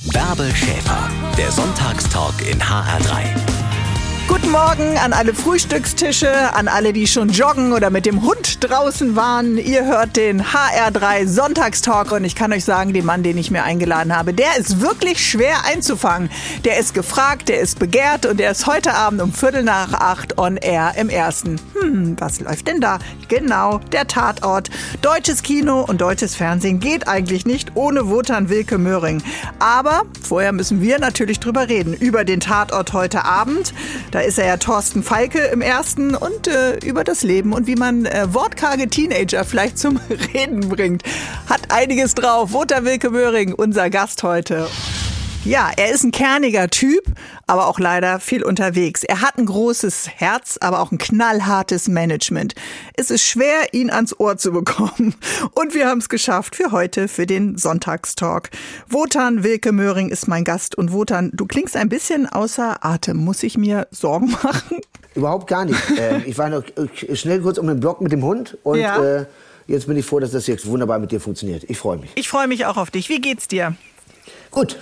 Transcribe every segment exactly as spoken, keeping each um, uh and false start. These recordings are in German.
Bärbel Schäfer, der Sonntagstalk in H R drei. Guten Morgen an alle Frühstückstische, an alle, die schon joggen oder mit dem Hund draußen waren. Ihr hört den H R drei Sonntagstalk und ich kann euch sagen, den Mann, den ich mir eingeladen habe, der ist wirklich schwer einzufangen. Der ist gefragt, der ist begehrt und der ist heute Abend um Viertel nach acht on air im Ersten. Hm, was läuft denn da? Genau, der Tatort. Deutsches Kino und deutsches Fernsehen geht eigentlich nicht ohne Wotan Wilke Möhring. Aber vorher müssen wir natürlich drüber reden, über den Tatort heute Abend. Da ist er ja Thorsten Falke im Ersten und äh, über das Leben und wie man äh, wortkarge Teenager vielleicht zum Reden bringt. Hat einiges drauf. Wotan Wilke Möhring, unser Gast heute. Ja, er ist ein kerniger Typ, aber auch leider viel unterwegs. Er hat ein großes Herz, aber auch ein knallhartes Management. Es ist schwer, ihn ans Ohr zu bekommen. Und wir haben es geschafft für heute, für den Sonntagstalk. Wotan Wilke Möhring ist mein Gast. Und Wotan, du klingst ein bisschen außer Atem. Muss ich mir Sorgen machen? Überhaupt gar nicht. äh, ich war noch schnell kurz um den Block mit dem Hund und ja. äh, jetzt bin ich froh, dass das jetzt wunderbar mit dir funktioniert. Ich freue mich. Ich freue mich auch auf dich. Wie geht's dir? Gut.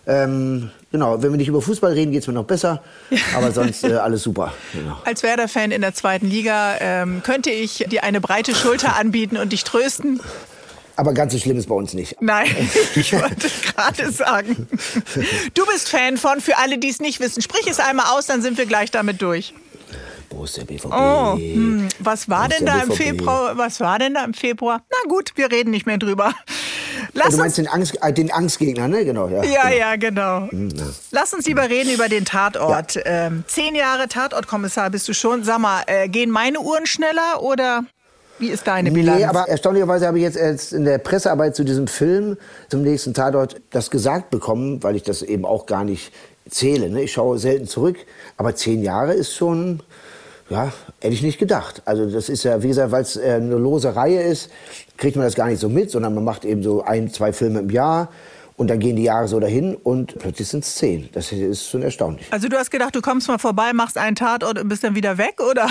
Ähm, genau, wenn wir nicht über Fußball reden, geht's mir noch besser, aber sonst äh, alles super. Genau. Als Werder-Fan in der zweiten Liga ähm, könnte ich dir eine breite Schulter anbieten und dich trösten. Aber ganz so schlimm ist bei uns nicht. Nein, ich wollte gerade sagen. Du bist Fan von, für alle, die es nicht wissen. Sprich es einmal aus, dann sind wir gleich damit durch. Borussia B V B. Oh, hm. was war Borussia denn da B V B. im Februar? Was war denn da im Februar? Na gut, wir reden nicht mehr drüber. Lass du meinst den, Angst, äh, den Angstgegner, ne? Genau, ja. Ja, genau. ja, genau. Hm, ja. Lass uns lieber reden über den Tatort. Ja. Ähm, zehn Jahre Tatortkommissar bist du schon. Sag mal, äh, gehen meine Uhren schneller oder wie ist deine Bilanz? Nee, aber erstaunlicherweise habe ich jetzt, jetzt in der Pressearbeit zu diesem Film, zum nächsten Tatort, das gesagt bekommen, weil ich das eben auch gar nicht zähle. Ne? Ich schaue selten zurück, aber zehn Jahre ist schon... Ja, hätte ich nicht gedacht. Also das ist ja, wie gesagt, weil es äh, eine lose Reihe ist, kriegt man das gar nicht so mit, sondern man macht eben so ein, zwei Filme im Jahr und dann gehen die Jahre so dahin und plötzlich sind es zehn. Das ist schon erstaunlich. Also du hast gedacht, du kommst mal vorbei, machst einen Tatort und bist dann wieder weg, oder?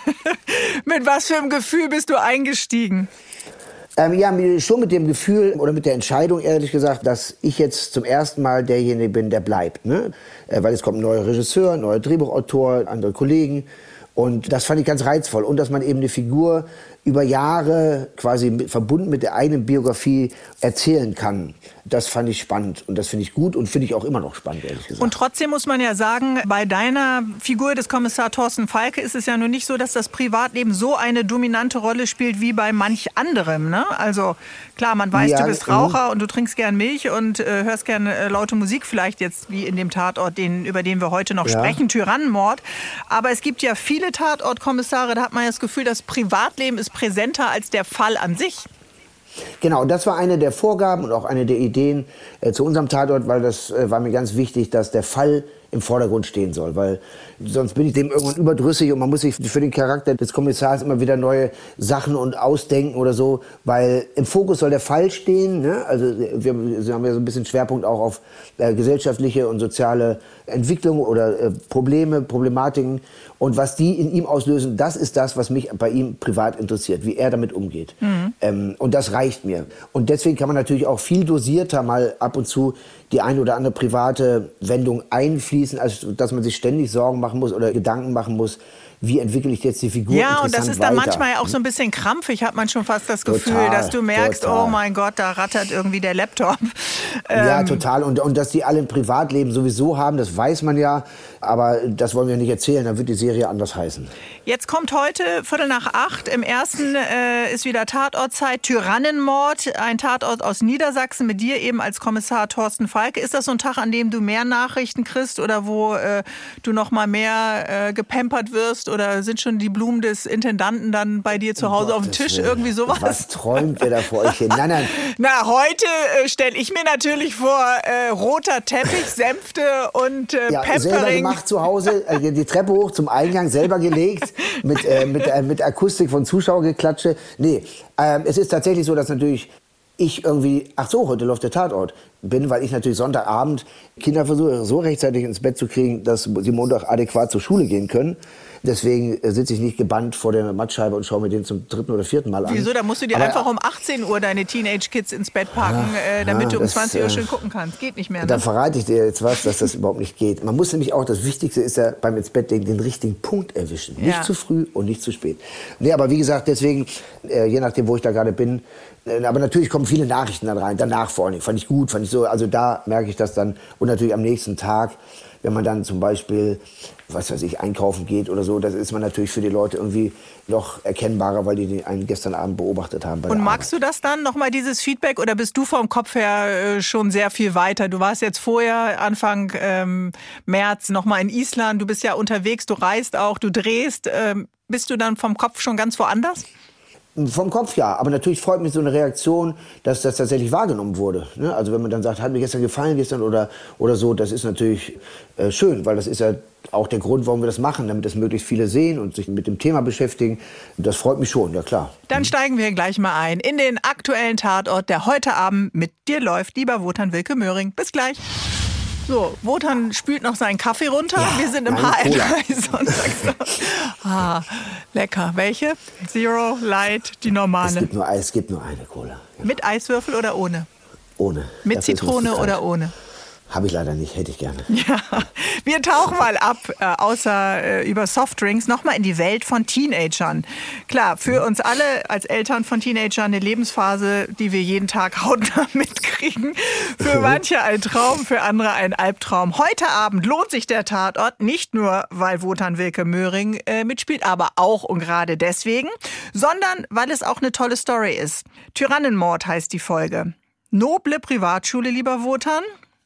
Mit was für einem Gefühl bist du eingestiegen? Ähm, ja, schon mit dem Gefühl oder mit der Entscheidung, ehrlich gesagt, dass ich jetzt zum ersten Mal derjenige bin, der bleibt. Ne? Äh, weil es kommt ein neuer Regisseur, ein neuer Drehbuchautor, andere Kollegen. Und das fand ich ganz reizvoll. Und dass man eben eine Figur über Jahre quasi mit, verbunden mit der eigenen Biografie erzählen kann. Das fand ich spannend und das finde ich gut und finde ich auch immer noch spannend, ehrlich gesagt. Und trotzdem muss man ja sagen, bei deiner Figur des Kommissar Thorsten Falke ist es ja nun nicht so, dass das Privatleben so eine dominante Rolle spielt wie bei manch anderem. Ne? Also klar, man weiß, ja, du bist Raucher und du trinkst gern Milch und äh, hörst gern äh, laute Musik, vielleicht jetzt wie in dem Tatort, den, über den wir heute noch ja. sprechen, Tyrannenmord. Aber es gibt ja viele Tatortkommissare, da hat man ja das Gefühl, das Privatleben ist präsenter als der Fall an sich. Genau, das war eine der Vorgaben und auch eine der Ideen äh, zu unserem Tatort, weil das äh, war mir ganz wichtig, dass der Fall im Vordergrund stehen soll, weil sonst bin ich dem irgendwann überdrüssig und man muss sich für den Charakter des Kommissars immer wieder neue Sachen und ausdenken oder so, weil im Fokus soll der Fall stehen, ne? Also wir, wir haben ja so ein bisschen Schwerpunkt auch auf äh, gesellschaftliche und soziale Entwicklung oder äh, Probleme, Problematiken und was die in ihm auslösen, das ist das, was mich bei ihm privat interessiert, wie er damit umgeht. Mhm. Ähm, und das reicht mir. Und deswegen kann man natürlich auch viel dosierter mal ab und zu die eine oder andere private Wendung einfließen, als dass man sich ständig Sorgen machen muss oder Gedanken machen muss, wie entwickle ich jetzt die Figur ja, interessant und das ist dann weiter. Manchmal auch so ein bisschen krampfig, hat man schon fast das Gefühl, total, dass du merkst, total. oh mein Gott, da rattert irgendwie der Laptop. Ja, ähm, total. Und, und dass die alle ein Privatleben sowieso haben, das weiß man ja. Aber das wollen wir nicht erzählen, dann wird die Serie anders heißen. Jetzt kommt heute, Viertel nach acht, im Ersten äh, ist wieder Tatortzeit, Tyrannenmord, ein Tatort aus Niedersachsen mit dir eben als Kommissar Thorsten Falke. Ist das so ein Tag, an dem du mehr Nachrichten kriegst oder wo äh, du noch mal mehr äh, gepampert wirst? Oder sind schon die Blumen des Intendanten dann bei dir zu Hause oh, auf dem Tisch? Willen. Irgendwie sowas? Was träumt ihr da vor euch hin? Nein, nein. Na, heute äh, stelle ich mir natürlich vor, äh, roter Teppich, Sänfte und äh, ja, Pampering. Selber gemacht zu Hause, äh, die Treppe hoch zum Eingang, selber gelegt, mit, äh, mit, äh, mit Akustik von Zuschauergeklatsche. Nee, äh, es ist tatsächlich so, dass natürlich ich irgendwie, ach so, heute läuft der Tatort. bin, weil ich natürlich Sonntagabend Kinder versuche, so rechtzeitig ins Bett zu kriegen, dass sie Montag adäquat zur Schule gehen können. Deswegen sitze ich nicht gebannt vor der Mattscheibe und schaue mir den zum dritten oder vierten Mal an. Wieso? Da musst du dir Aber, einfach um achtzehn Uhr deine Teenage-Kids ins Bett packen, ja, äh, damit ja, du um das, zwanzig Uhr schön gucken kannst. Geht nicht mehr. Ne? Da verrate ich dir jetzt was, dass das überhaupt nicht geht. Man muss nämlich auch, das Wichtigste ist ja beim ins Bett legen, den richtigen Punkt erwischen. Nicht ja. zu früh und nicht zu spät. Nee, aber wie gesagt, deswegen, äh, je nachdem, wo ich da gerade bin, äh, aber natürlich kommen viele Nachrichten dann rein. Danach vor allem. Fand ich gut, fand ich so. Also da merke ich das dann. Und natürlich am nächsten Tag, wenn man dann zum Beispiel, was weiß ich, einkaufen geht oder so, das ist man natürlich für die Leute irgendwie noch erkennbarer, weil die einen gestern Abend beobachtet haben. Bei Und der magst Arbeit. du das dann, nochmal dieses Feedback, oder bist du vom Kopf her äh, schon sehr viel weiter? Du warst jetzt vorher, Anfang ähm, März, nochmal in Island, du bist ja unterwegs, du reist auch, du drehst. Ähm, bist du dann vom Kopf schon ganz woanders? Vom Kopf ja, aber natürlich freut mich so eine Reaktion, dass das tatsächlich wahrgenommen wurde. Ne? Also wenn man dann sagt, hat mir gestern gefallen gestern oder, oder so, das ist natürlich äh, schön, weil das ist ja auch der Grund, warum wir das machen, damit das möglichst viele sehen und sich mit dem Thema beschäftigen. Das freut mich schon, ja klar. Dann steigen wir gleich mal ein in den aktuellen Tatort, der heute Abend mit dir läuft, lieber Wotan Wilke Möhring. Bis gleich. So, Wotan spült noch seinen Kaffee runter. Ja, wir sind im H R drei Sonntagstag. Ah, lecker. Welche? Zero, Light, die normale. Es gibt nur, es gibt nur eine Cola. Ja. Mit Eiswürfel oder ohne? Ohne. Mit Dafür Zitrone oder ohne? Habe ich leider nicht, hätte ich gerne. Ja, wir tauchen mal ab, äh, außer äh, über Softdrinks, nochmal in die Welt von Teenagern. Klar, für uns alle als Eltern von Teenagern eine Lebensphase, die wir jeden Tag hautnah mitkriegen. Für manche ein Traum, für andere ein Albtraum. Heute Abend lohnt sich der Tatort, nicht nur, weil Wotan Wilke Möhring äh, mitspielt, aber auch und gerade deswegen, sondern weil es auch eine tolle Story ist. Tyrannenmord heißt die Folge. Noble Privatschule, lieber Wotan.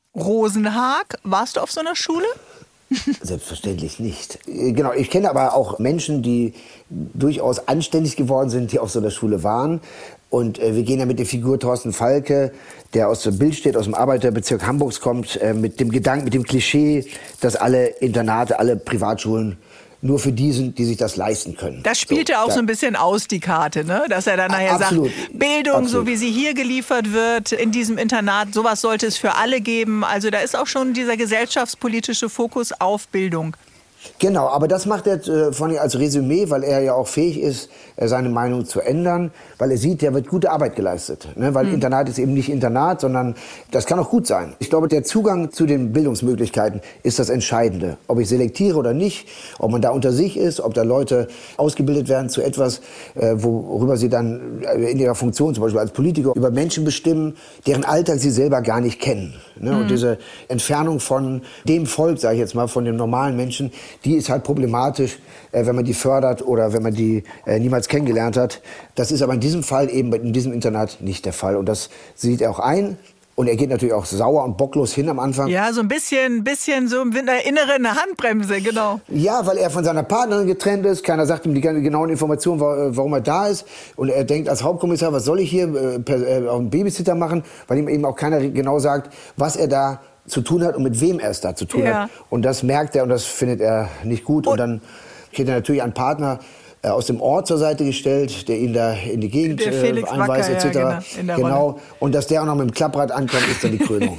Rosenhag, warst du auf so einer Schule? Selbstverständlich nicht. Genau, ich kenne aber auch Menschen, die durchaus anständig geworden sind, die auf so einer Schule waren. Und äh, wir gehen ja mit der Figur Thorsten Falke, der aus dem Billstedt, aus dem Arbeiterbezirk Hamburgs kommt, äh, mit dem Gedanken, mit dem Klischee, dass alle Internate, alle Privatschulen nur für die sind, die sich das leisten können. Das spielt ja so, auch so ein bisschen aus, die Karte, ne? Dass er dann nachher absolut, sagt, Bildung, absolut. So wie sie hier geliefert wird, in diesem Internat, sowas sollte es für alle geben. Also da ist auch schon dieser gesellschaftspolitische Fokus auf Bildung. Genau, aber das macht er äh, vor allem als Resümee, weil er ja auch fähig ist, äh, seine Meinung zu ändern, weil er sieht, da wird gute Arbeit geleistet. Ne? Weil mhm. Internat ist eben nicht Internat, sondern das kann auch gut sein. Ich glaube, der Zugang zu den Bildungsmöglichkeiten ist das Entscheidende. Ob ich selektiere oder nicht, ob man da unter sich ist, ob da Leute ausgebildet werden zu etwas, äh, worüber sie dann in ihrer Funktion, zum Beispiel als Politiker, über Menschen bestimmen, deren Alltag sie selber gar nicht kennen. Ne? Mhm. Und diese Entfernung von dem Volk, sage ich jetzt mal, von den normalen Menschen, die ist halt problematisch, äh, wenn man die fördert oder wenn man die äh, niemals kennengelernt hat. Das ist aber in diesem Fall eben in diesem Internat nicht der Fall. Und das sieht er auch ein. Und er geht natürlich auch sauer und bocklos hin am Anfang. Ja, so ein bisschen, bisschen so in der inneren Handbremse, genau. Ja, weil er von seiner Partnerin getrennt ist. Keiner sagt ihm die genauen Informationen, warum er da ist. Und er denkt als Hauptkommissar, was soll ich hier äh, per, äh, auf einen Babysitter machen? Weil ihm eben auch keiner genau sagt, was er da zu tun hat und mit wem er es da zu tun ja. hat. Und das merkt er und das findet er nicht gut. Und, und dann kriegt er natürlich einen Partner äh, aus dem Ort zur Seite gestellt, der ihn da in die Gegend äh, einweist, et cetera. Ja, genau. genau. Und dass der auch noch mit dem Klapprad ankommt, ist dann die Krönung.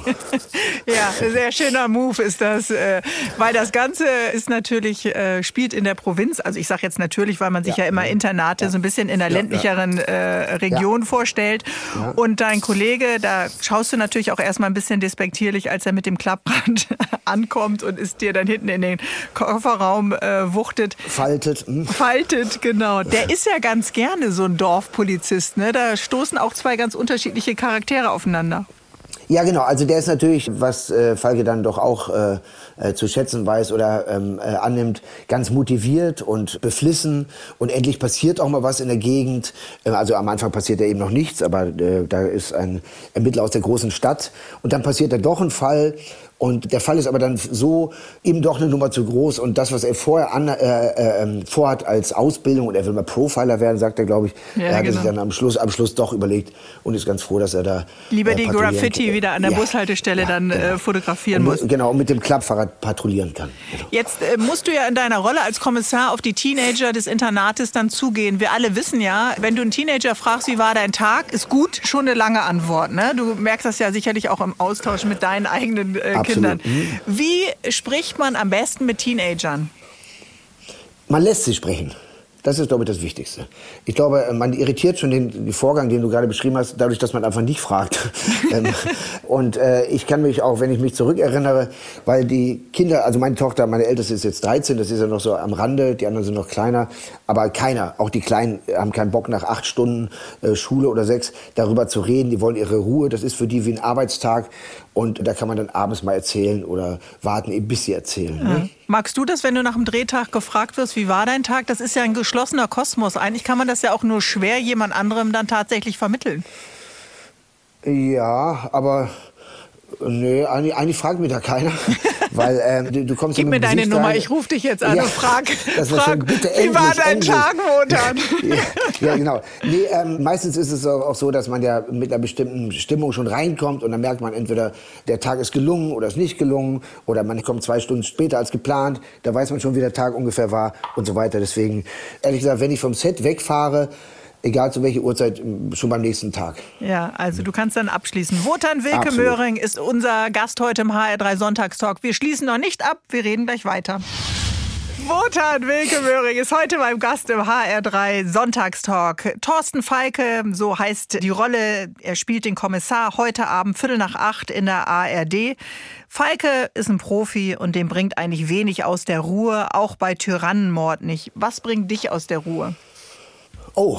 Ja, sehr schöner Move ist das, äh, weil das Ganze ist natürlich, äh, spielt in der Provinz. Also ich sage jetzt natürlich, weil man sich ja, ja immer Internate ja. so ein bisschen in der ja, ländlicheren äh, Region ja. vorstellt. Ja. Und dein Kollege, da schaust du natürlich auch erstmal ein bisschen despektierlich, als er mit dem Klapprad ankommt und es dir dann hinten in den Kofferraum äh, wuchtet. Faltet. Hm. Faltet, genau. Der ist ja ganz gerne so ein Dorfpolizist, ne? Da stoßen auch zwei ganz unterschiedliche Charaktere aufeinander. Ja, genau. Also der ist natürlich, was äh, Falke dann doch auch äh, äh, zu schätzen weiß oder ähm, äh, annimmt, ganz motiviert und beflissen. Und endlich passiert auch mal was in der Gegend. Äh, also am Anfang passiert ja eben noch nichts, aber äh, da ist ein Ermittler aus der großen Stadt. Und dann passiert da doch ein Fall. Und der Fall ist aber dann so eben doch eine Nummer zu groß. Und das, was er vorher an, äh, äh, vorhat als Ausbildung, und er will mal Profiler werden, sagt er, glaube ich, ja, er hat genau. sich dann am Schluss, am Schluss doch überlegt und ist ganz froh, dass er da lieber äh, die Graffiti kann. wieder an der ja, Bushaltestelle ja, dann genau. äh, fotografieren und, muss. Genau, und mit dem Klappfahrrad patrouillieren kann. Genau. Jetzt äh, musst du ja in deiner Rolle als Kommissar auf die Teenager des Internates dann zugehen. Wir alle wissen ja, wenn du einen Teenager fragst, wie war dein Tag, ist gut, schon eine lange Antwort. Ne? Du merkst das ja sicherlich auch im Austausch mit deinen eigenen äh, Kindern. Mhm. Wie spricht man am besten mit Teenagern? Man lässt sie sprechen. Das ist, glaube ich, das Wichtigste. Ich glaube, man irritiert schon den, den Vorgang, den du gerade beschrieben hast, dadurch, dass man einfach nicht fragt. Und äh, ich kann mich auch, wenn ich mich zurückerinnere, weil die Kinder, also meine Tochter, meine Älteste ist jetzt dreizehn, das ist ja noch so am Rande, die anderen sind noch kleiner, aber keiner, auch die Kleinen, haben keinen Bock nach acht Stunden äh, Schule oder sechs darüber zu reden. Die wollen ihre Ruhe, das ist für die wie ein Arbeitstag. Und da kann man dann abends mal erzählen oder warten, eben bis sie erzählen. Ja. Ne? Magst du das, wenn du nach dem Drehtag gefragt wirst, wie war dein Tag? Das ist ja ein geschlossener Kosmos. Eigentlich kann man das ja auch nur schwer jemand anderem dann tatsächlich vermitteln. Ja, aber nee, eigentlich, eigentlich fragt mich da keiner. Weil ähm, du, du kommst Gib ja mir mit deine Gesicht Nummer, rein. ich rufe dich jetzt an ja, und frag, frag bitte wie endlich, war dein endlich. Tag, Wotan? ja, ja, genau. Nee, ähm, meistens ist es auch so, dass man ja mit einer bestimmten Stimmung schon reinkommt und dann merkt man entweder, der Tag ist gelungen oder ist nicht gelungen oder man kommt zwei Stunden später als geplant, da weiß man schon, wie der Tag ungefähr war und so weiter. Deswegen, ehrlich gesagt, wenn ich vom Set wegfahre, egal zu welcher Uhrzeit, schon beim nächsten Tag. Ja, also du kannst dann abschließen. Wotan Wilke Absolut. Möhring ist unser Gast heute im H R drei Sonntagstalk. Wir schließen noch nicht ab, wir reden gleich weiter. Wotan Wilke Möhring ist heute mein Gast im H R drei Sonntagstalk. Thorsten Falke, so heißt die Rolle. Er spielt den Kommissar heute Abend Viertel nach acht in der A R D. Falke ist ein Profi und dem bringt eigentlich wenig aus der Ruhe, auch bei Tyrannenmord nicht. Was bringt dich aus der Ruhe? Oh,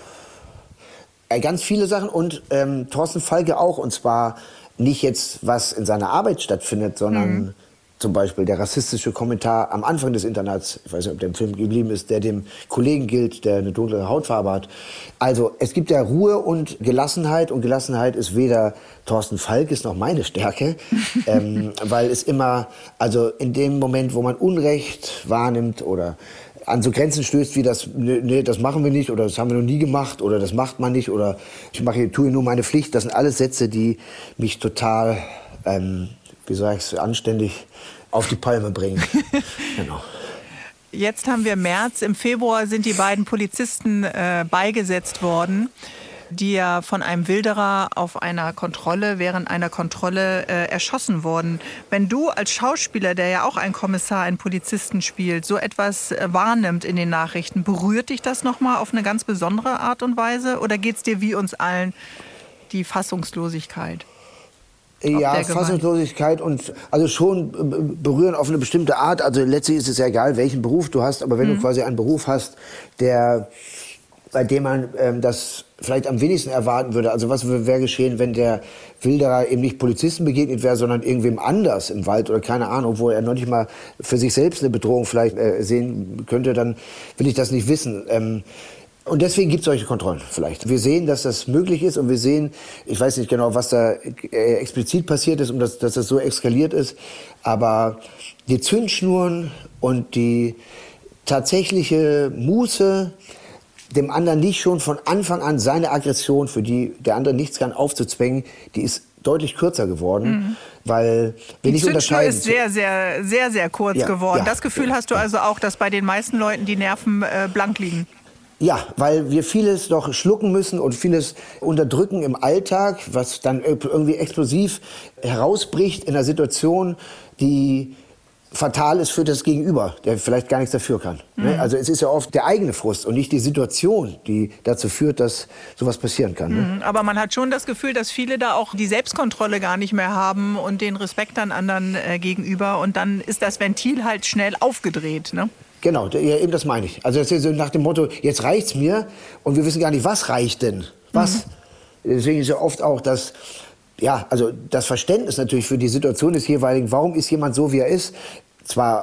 äh, ganz viele Sachen und ähm, Thorsten Falke auch. Und zwar nicht jetzt, was in seiner Arbeit stattfindet, sondern mhm. zum Beispiel der rassistische Kommentar am Anfang des Internats, ich weiß nicht, ob der im Film geblieben ist, der dem Kollegen gilt, der eine dunklere Hautfarbe hat. Also es gibt ja Ruhe und Gelassenheit und Gelassenheit ist weder Thorsten Falkes noch meine Stärke, ähm, weil es immer, also in dem Moment, wo man Unrecht wahrnimmt oder an so Grenzen stößt, wie das, nee, nee, das machen wir nicht oder das haben wir noch nie gemacht oder das macht man nicht oder ich mache, tue nur meine Pflicht. Das sind alles Sätze, die mich total, ähm, wie sag ich's, anständig auf die Palme bringen. Genau. Jetzt haben wir März. Im Februar sind die beiden Polizisten äh, beigesetzt worden, die ja von einem Wilderer auf einer Kontrolle, während einer Kontrolle äh, erschossen wurden. Wenn du als Schauspieler, der ja auch einen Kommissar, einen Polizisten spielt, so etwas äh, wahrnimmt in den Nachrichten, berührt dich das nochmal auf eine ganz besondere Art und Weise? Oder geht es dir wie uns allen die Fassungslosigkeit? Ja, Fassungslosigkeit und also schon berühren auf eine bestimmte Art. Also letztlich ist es ja egal, welchen Beruf du hast, aber wenn mhm. du quasi einen Beruf hast, der bei dem man ähm, das vielleicht am wenigsten erwarten würde. Also was wäre geschehen, wenn der Wilderer eben nicht Polizisten begegnet wäre, sondern irgendwem anders im Wald oder keine Ahnung, wo er noch nicht mal für sich selbst eine Bedrohung vielleicht äh, sehen könnte, dann will ich das nicht wissen. Ähm, und deswegen gibt es solche Kontrollen vielleicht. Wir sehen, dass das möglich ist und wir sehen, ich weiß nicht genau, was da äh, explizit passiert ist und dass, dass das so eskaliert ist, aber die Zündschnuren und die tatsächliche Muße, dem anderen nicht schon von Anfang an seine Aggression, für die der andere nichts kann, aufzuzwängen, die ist deutlich kürzer geworden, mhm. weil wir nicht unterscheiden. Die Zündschnur ist sehr, sehr, sehr, sehr kurz ja, geworden. Ja, das Gefühl ja, hast du also auch, dass bei den meisten Leuten die Nerven äh, blank liegen? Ja, weil wir vieles doch schlucken müssen und vieles unterdrücken im Alltag, was dann irgendwie explosiv herausbricht in einer Situation, die fatal ist für das Gegenüber, der vielleicht gar nichts dafür kann. Mhm. Also es ist ja oft der eigene Frust und nicht die Situation, die dazu führt, dass sowas passieren kann. Ne? Mhm. Aber man hat schon das Gefühl, dass viele da auch die Selbstkontrolle gar nicht mehr haben und den Respekt dann anderen äh, gegenüber. Und dann ist das Ventil halt schnell aufgedreht, ne? Genau, ja, eben das meine ich. Also das ist so nach dem Motto, jetzt reicht's mir und wir wissen gar nicht, was reicht denn? Was? Mhm. Deswegen ist ja oft auch das, ja, also das Verständnis natürlich für die Situation des jeweiligen, warum ist jemand so, wie er ist, zwar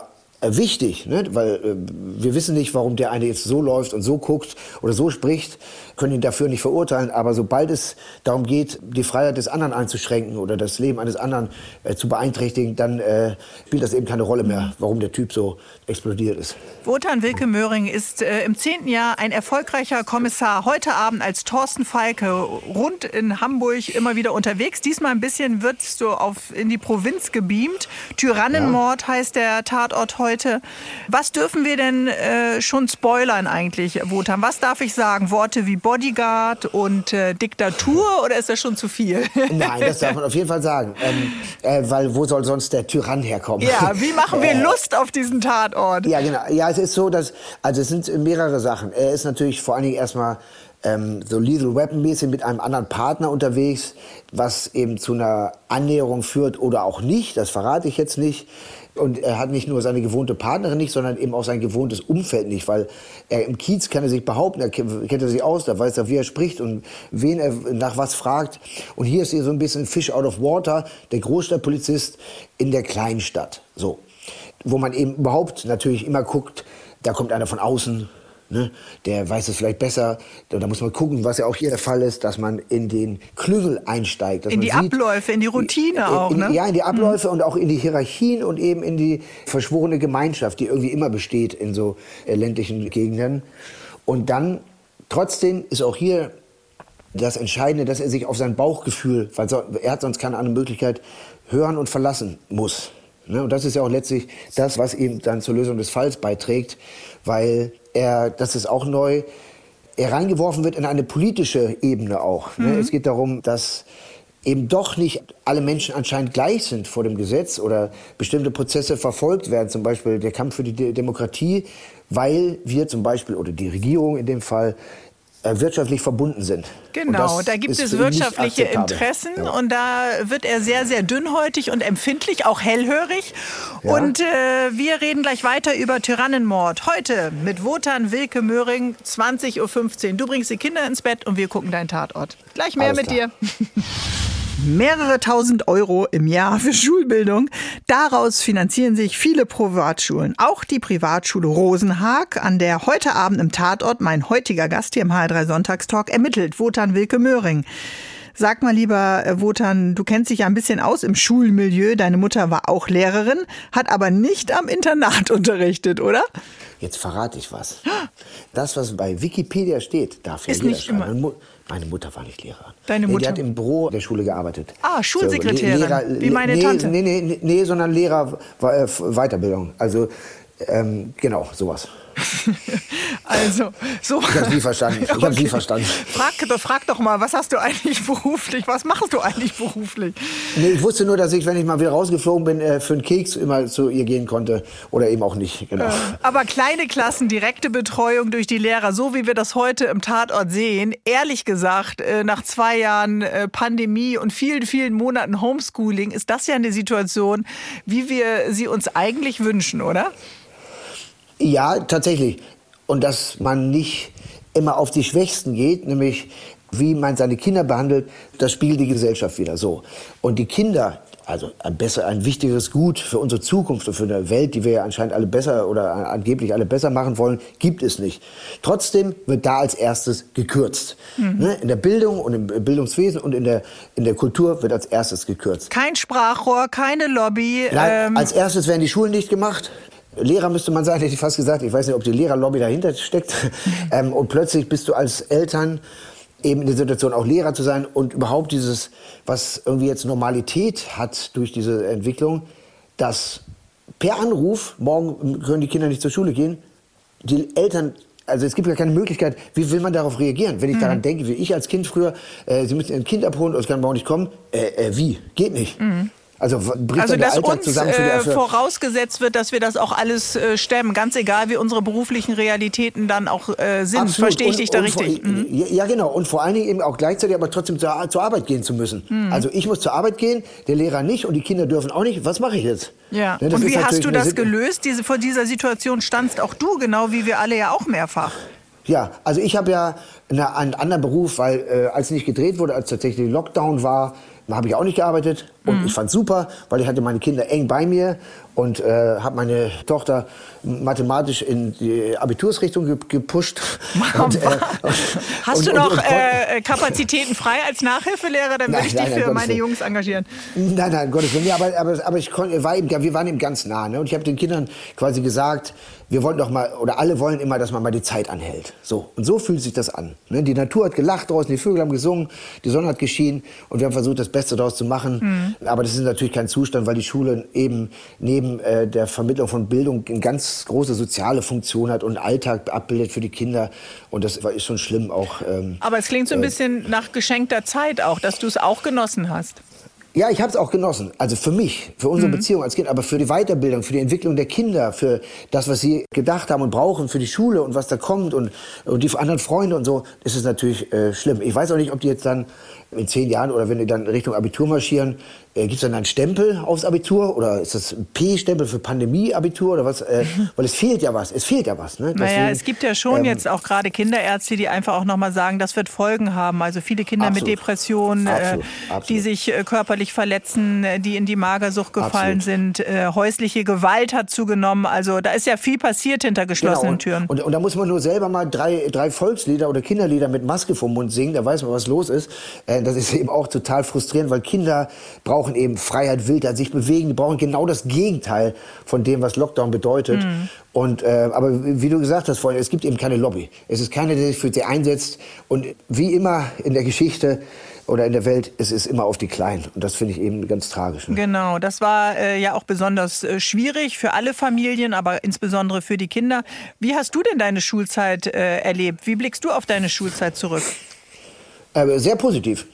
äh, wichtig, ne? Weil äh, wir wissen nicht, warum der eine jetzt so läuft und so guckt oder so spricht, können ihn dafür nicht verurteilen. Aber sobald es darum geht, die Freiheit des anderen einzuschränken oder das Leben eines anderen äh, zu beeinträchtigen, dann äh, spielt das eben keine Rolle mehr, warum der Typ so explodiert ist. Wotan Wilke Möhring ist äh, im zehnten Jahr ein erfolgreicher Kommissar. Heute Abend als Thorsten Falke rund in Hamburg immer wieder unterwegs. Diesmal ein bisschen wirst du auf, in die Provinz gebeamt. Tyrannenmord ja. heißt der Tatort heute. Was dürfen wir denn äh, schon spoilern eigentlich, Wotan? Was darf ich sagen? Worte wie Bodyguard und äh, Diktatur oder ist das schon zu viel? Nein, das darf man auf jeden Fall sagen. Ähm, äh, weil wo soll sonst der Tyrann herkommen? Ja, wie machen wir Lust auf diesen Tatort? Ja, genau. Ja, es ist so, dass, also es sind mehrere Sachen. Er ist natürlich vor allen Dingen erstmal ähm, so Lethal Weapon-mäßig mit einem anderen Partner unterwegs, was eben zu einer Annäherung führt oder auch nicht. Das verrate ich jetzt nicht. Und er hat nicht nur seine gewohnte Partnerin nicht, sondern eben auch sein gewohntes Umfeld nicht, weil er im Kiez kann er sich behaupten, er kennt er sich aus, da weiß er, wie er spricht und wen er nach was fragt. Und hier ist hier so ein bisschen Fish out of water, der Großstadtpolizist in der kleinen Stadt. So, wo man eben überhaupt natürlich immer guckt, da kommt einer von außen. Ne, der weiß es vielleicht besser. Da, da muss man gucken, was ja auch hier der Fall ist, dass man in den Klüngel einsteigt. Dass in man die sieht, Abläufe, in die Routine in, auch, in, ne? Ja, in die Abläufe mhm. und auch in die Hierarchien und eben in die verschworene Gemeinschaft, die irgendwie immer besteht in so äh, ländlichen Gegenden. Und dann, trotzdem ist auch hier das Entscheidende, dass er sich auf sein Bauchgefühl, weil so, er hat sonst keine andere Möglichkeit, hören und verlassen muss. Ne? Und das ist ja auch letztlich das, was ihm dann zur Lösung des Falls beiträgt, weil er, das ist auch neu, er reingeworfen wird in eine politische Ebene auch. Mhm. Ne? Es geht darum, dass eben doch nicht alle Menschen anscheinend gleich sind vor dem Gesetz oder bestimmte Prozesse verfolgt werden, zum Beispiel der Kampf für die De- Demokratie, weil wir zum Beispiel, oder die Regierung in dem Fall, wirtschaftlich verbunden sind. Genau, da gibt es wirtschaftliche Interessen ja. und da wird er sehr, sehr dünnhäutig und empfindlich, auch hellhörig. Ja. Und äh, wir reden gleich weiter über Tyrannenmord. Heute mit Wotan Wilke Möhring, zwanzig Uhr fünfzehn. Du bringst die Kinder ins Bett und wir gucken deinen Tatort. Gleich mehr Alles mit klar. dir. Mehrere tausend Euro im Jahr für Schulbildung. Daraus finanzieren sich viele Privatschulen. Auch die Privatschule Rosenhaag, an der heute Abend im Tatort mein heutiger Gast hier im H R drei Sonntagstalk ermittelt, Wotan Wilke Möhring. Sag mal lieber, Wotan, du kennst dich ja ein bisschen aus im Schulmilieu. Deine Mutter war auch Lehrerin, hat aber nicht am Internat unterrichtet, oder? Jetzt verrate ich was. Das, was bei Wikipedia steht, darf ja Ist jeder nicht immer. schreiben. Meine Mutter war nicht Lehrerin. Deine Mutter? Nee, die hat im Büro der Schule gearbeitet. Ah, Schulsekretärin, so, Lehrer, wie meine nee, Tante. Nee, nee, nee, nee, sondern Lehrer, äh, Weiterbildung. Also, ähm, genau, sowas. Also, so. Ich habe Sie verstanden. Ich okay. habe Sie verstanden. Frag, frag doch mal, was hast du eigentlich beruflich? Was machst du eigentlich beruflich? Nee, ich wusste nur, dass ich, wenn ich mal wieder rausgeflogen bin, äh, für einen Keks immer zu ihr gehen konnte. Oder eben auch nicht, genau. Äh, aber kleine Klassen, direkte Betreuung durch die Lehrer, so wie wir das heute im Tatort sehen. Ehrlich gesagt, äh, nach zwei Jahren äh, Pandemie und vielen, vielen Monaten Homeschooling ist das ja eine Situation, wie wir sie uns eigentlich wünschen, oder? Ja, tatsächlich. Und dass man nicht immer auf die Schwächsten geht, nämlich wie man seine Kinder behandelt, das spiegelt die Gesellschaft wieder so. Und die Kinder, also ein, besser, ein wichtigeres Gut für unsere Zukunft und für eine Welt, die wir ja anscheinend alle besser oder angeblich alle besser machen wollen, gibt es nicht. Trotzdem wird da als erstes gekürzt. Mhm. Ne? In der Bildung und im Bildungswesen und in der, in der Kultur wird als erstes gekürzt. Kein Sprachrohr, keine Lobby. Nein, ähm als erstes werden die Schulen dicht gemacht. Lehrer müsste man sagen, hätte ich fast gesagt. Ich weiß nicht, ob die Lehrerlobby dahinter steckt. ähm, und plötzlich bist du als Eltern eben in der Situation, auch Lehrer zu sein und überhaupt dieses, was irgendwie jetzt Normalität hat durch diese Entwicklung, dass per Anruf, morgen können die Kinder nicht zur Schule gehen, die Eltern, also es gibt ja keine Möglichkeit, wie will man darauf reagieren? Wenn ich mhm. daran denke, wie ich als Kind früher, äh, Sie müssen ein Kind abholen und es kann morgen nicht kommen, äh, äh, wie? Geht nicht. Mhm. Also, bricht also der dass Alltag uns zusammen für die, äh, für vorausgesetzt wird, dass wir das auch alles äh, stemmen, ganz egal wie unsere beruflichen Realitäten dann auch äh, sind. Absolut. Verstehe ich dich da und richtig? Vor, mhm. Ja, genau. Und vor allen Dingen eben auch gleichzeitig aber trotzdem zur, zur Arbeit gehen zu müssen. Mhm. Also ich muss zur Arbeit gehen, der Lehrer nicht und die Kinder dürfen auch nicht. Was mache ich jetzt? Ja. Ja, und wie hast du das gelöst? Diese, vor dieser Situation standst auch du, genau wie wir alle ja auch mehrfach. Ja, also ich habe ja eine, einen anderen Beruf, weil äh, als nicht gedreht wurde, als tatsächlich Lockdown war, habe ich auch nicht gearbeitet. Und Mhm. ich fand's super, weil ich hatte meine Kinder eng bei mir und äh, habe meine Tochter mathematisch in die Abitursrichtung ge gepusht. Und, äh, Hast und, du und, noch und, und, äh, Kapazitäten frei als Nachhilfelehrer? Dann würde Nein, ich nein, dich nein, für Gottes meine Willen. Jungs engagieren. Nein, nein, Gottes Willen. Ja, aber, aber, aber ich konnte, war eben, wir waren eben ganz nah. Ne? Und ich habe den Kindern quasi gesagt, wir wollen doch mal, oder alle wollen immer, dass man mal die Zeit anhält. So. Und so fühlt sich das an. Ne? Die Natur hat gelacht draußen, die Vögel haben gesungen, die Sonne hat geschienen und wir haben versucht, das Beste daraus zu machen. Mhm. Aber das ist natürlich kein Zustand, weil die Schule eben neben äh, der Vermittlung von Bildung eine ganz große soziale Funktion hat und Alltag abbildet für die Kinder. Und das war, ist schon schlimm auch. Ähm, Aber es klingt so ein bisschen nach geschenkter Zeit auch, dass du es auch genossen hast. Ja, ich habe es auch genossen. Also für mich, für unsere mhm. Beziehung als Kind, aber für die Weiterbildung, für die Entwicklung der Kinder, für das, was sie gedacht haben und brauchen, für die Schule und was da kommt und, und die anderen Freunde und so, ist es natürlich äh, schlimm. Ich weiß auch nicht, ob die jetzt dann in zehn Jahren oder wenn die dann Richtung Abitur marschieren, äh, gibt es dann einen Stempel aufs Abitur oder ist das ein P-Stempel für Pandemie-Abitur oder was? Äh, mhm. Weil es fehlt ja was, es fehlt ja was. Ne? Naja, Deswegen, es gibt ja schon ähm, jetzt auch gerade Kinderärzte, die einfach auch nochmal sagen, das wird Folgen haben. Also viele Kinder absolut. mit Depressionen, absolut. Äh, absolut. die sich äh, körperlich verletzen, die in die Magersucht gefallen absolut. sind. Äh, häusliche Gewalt hat zugenommen. Also da ist ja viel passiert hinter geschlossenen genau, und, Türen. Und, und da muss man nur selber mal drei, drei Volkslieder oder Kinderlieder mit Maske vom Mund singen, da weiß man, was los ist. Äh, das ist eben auch total frustrierend, weil Kinder brauchen eben Freiheit, Wildheit, sich bewegen. Die brauchen genau das Gegenteil von dem, was Lockdown bedeutet. Mhm. Und, äh, aber wie du gesagt hast vorhin, es gibt eben keine Lobby. Es ist keiner, der sich für sie einsetzt. Und wie immer in der Geschichte oder in der Welt, es ist immer auf die Kleinen. Und das finde ich eben ganz tragisch. Ne? Genau, das war äh, ja auch besonders äh, schwierig für alle Familien, aber insbesondere für die Kinder. Wie hast du denn deine Schulzeit äh, erlebt? Wie blickst du auf deine Schulzeit zurück? Äh, sehr positiv.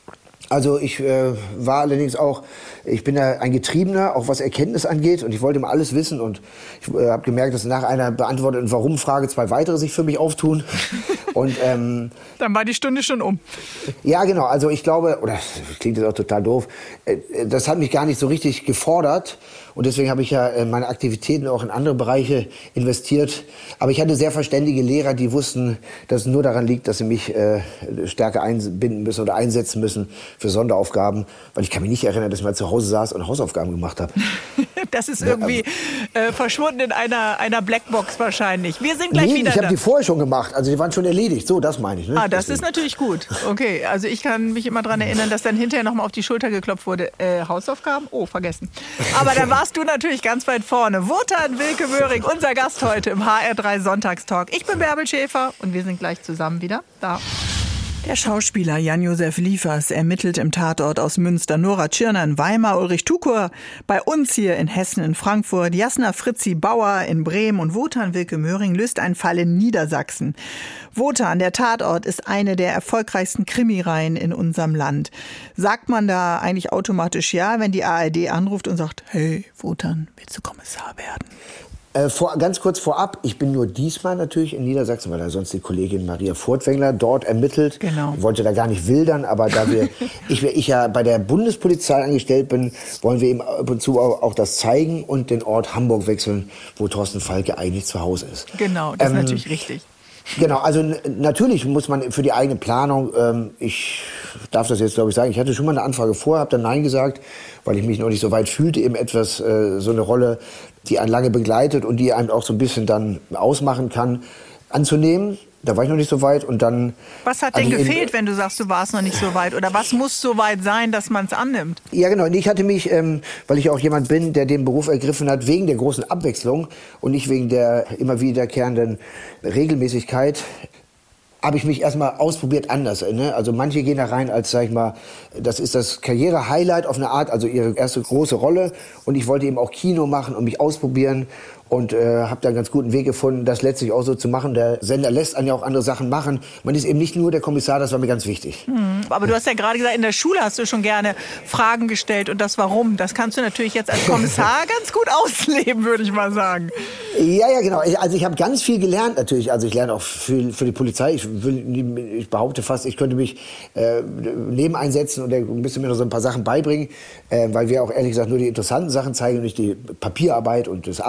Also ich äh, war allerdings auch, ich bin ja ein Getriebener, auch was Erkenntnis angeht und ich wollte immer alles wissen und ich äh, habe gemerkt, dass nach einer beantworteten Warum-Frage zwei weitere sich für mich auftun. Und, ähm, dann war die Stunde schon um. Ja, genau. Also ich glaube, oder das klingt jetzt auch total doof, äh, das hat mich gar nicht so richtig gefordert und deswegen habe ich ja äh, meine Aktivitäten auch in andere Bereiche investiert. Aber ich hatte sehr verständige Lehrer, die wussten, dass es nur daran liegt, dass sie mich äh, stärker einbinden müssen oder einsetzen müssen für Sonderaufgaben, weil ich kann mich nicht erinnern, dass ich mal zu Hause saß und Hausaufgaben gemacht habe. Das ist irgendwie äh, verschwunden in einer, einer Blackbox wahrscheinlich. Wir sind gleich nee, wieder ich habe da. die vorher schon gemacht, also die waren schon erledigt. So, das meine ich. Ne? Ah, das Deswegen. ist natürlich gut. Okay, also ich kann mich immer daran erinnern, dass dann hinterher noch mal auf die Schulter geklopft wurde. Äh, Hausaufgaben? Oh, vergessen. Aber dann warst du natürlich ganz weit vorne. Wotan Wilke Möhring, unser Gast heute im H R drei Sonntagstalk. Ich bin Bärbel Schäfer und wir sind gleich zusammen wieder da. Der Schauspieler Jan-Josef Liefers ermittelt im Tatort aus Münster. Nora Tschirner in Weimar, Ulrich Tukur bei uns hier in Hessen, in Frankfurt, Jasna Fritzi Bauer in Bremen und Wotan Wilke Möhring löst einen Fall in Niedersachsen. Wotan, der Tatort, ist eine der erfolgreichsten Krimireihen in unserem Land. Sagt man da eigentlich automatisch ja, wenn die A R D anruft und sagt, hey Wotan, willst du Kommissar werden? Äh, vor, ganz kurz vorab, ich bin nur diesmal natürlich in Niedersachsen, weil da sonst die Kollegin Maria Furtwängler dort ermittelt. Genau. Ich wollte da gar nicht wildern, aber da wir, ich, ich ja bei der Bundespolizei angestellt bin, wollen wir eben ab und zu auch, auch das zeigen und den Ort Hamburg wechseln, wo Thorsten Falke eigentlich zu Hause ist. Genau, das ähm, ist natürlich richtig. Genau, also n- natürlich muss man für die eigene Planung, ähm, ich darf das jetzt glaube ich sagen, ich hatte schon mal eine Anfrage vorher, habe dann Nein gesagt, weil ich mich noch nicht so weit fühlte, eben etwas, äh, so eine Rolle, die einen lange begleitet und die einem auch so ein bisschen dann ausmachen kann, anzunehmen. Da war ich noch nicht so weit und dann... Was hat denn gefehlt, wenn du sagst, du warst noch nicht so weit? Oder was muss so weit sein, dass man es annimmt? Ja, genau. Und ich hatte mich, ähm, weil ich auch jemand bin, der den Beruf ergriffen hat, wegen der großen Abwechslung und nicht wegen der immer wiederkehrenden Regelmäßigkeit, habe ich mich erstmal ausprobiert anders. Ne? Also manche gehen da rein als, sag ich mal, das ist das Karriere-Highlight auf eine Art, also ihre erste große Rolle. Und ich wollte eben auch Kino machen und mich ausprobieren. Und äh, habe da einen ganz guten Weg gefunden, das letztlich auch so zu machen. Der Sender lässt einen ja auch andere Sachen machen. Man ist eben nicht nur der Kommissar, das war mir ganz wichtig. Hm, aber du hast ja gerade gesagt, in der Schule hast du schon gerne Fragen gestellt und das Warum. Das kannst du natürlich jetzt als Kommissar ganz gut ausleben, würde ich mal sagen. Ja, ja, genau. Also ich habe ganz viel gelernt natürlich. Also ich lerne auch viel für die Polizei. Ich, will, ich behaupte fast, ich könnte mich äh, neben einsetzen und ein bisschen mir noch so ein paar Sachen beibringen, äh, weil wir auch ehrlich gesagt nur die interessanten Sachen zeigen und nicht die Papierarbeit und das Abhören und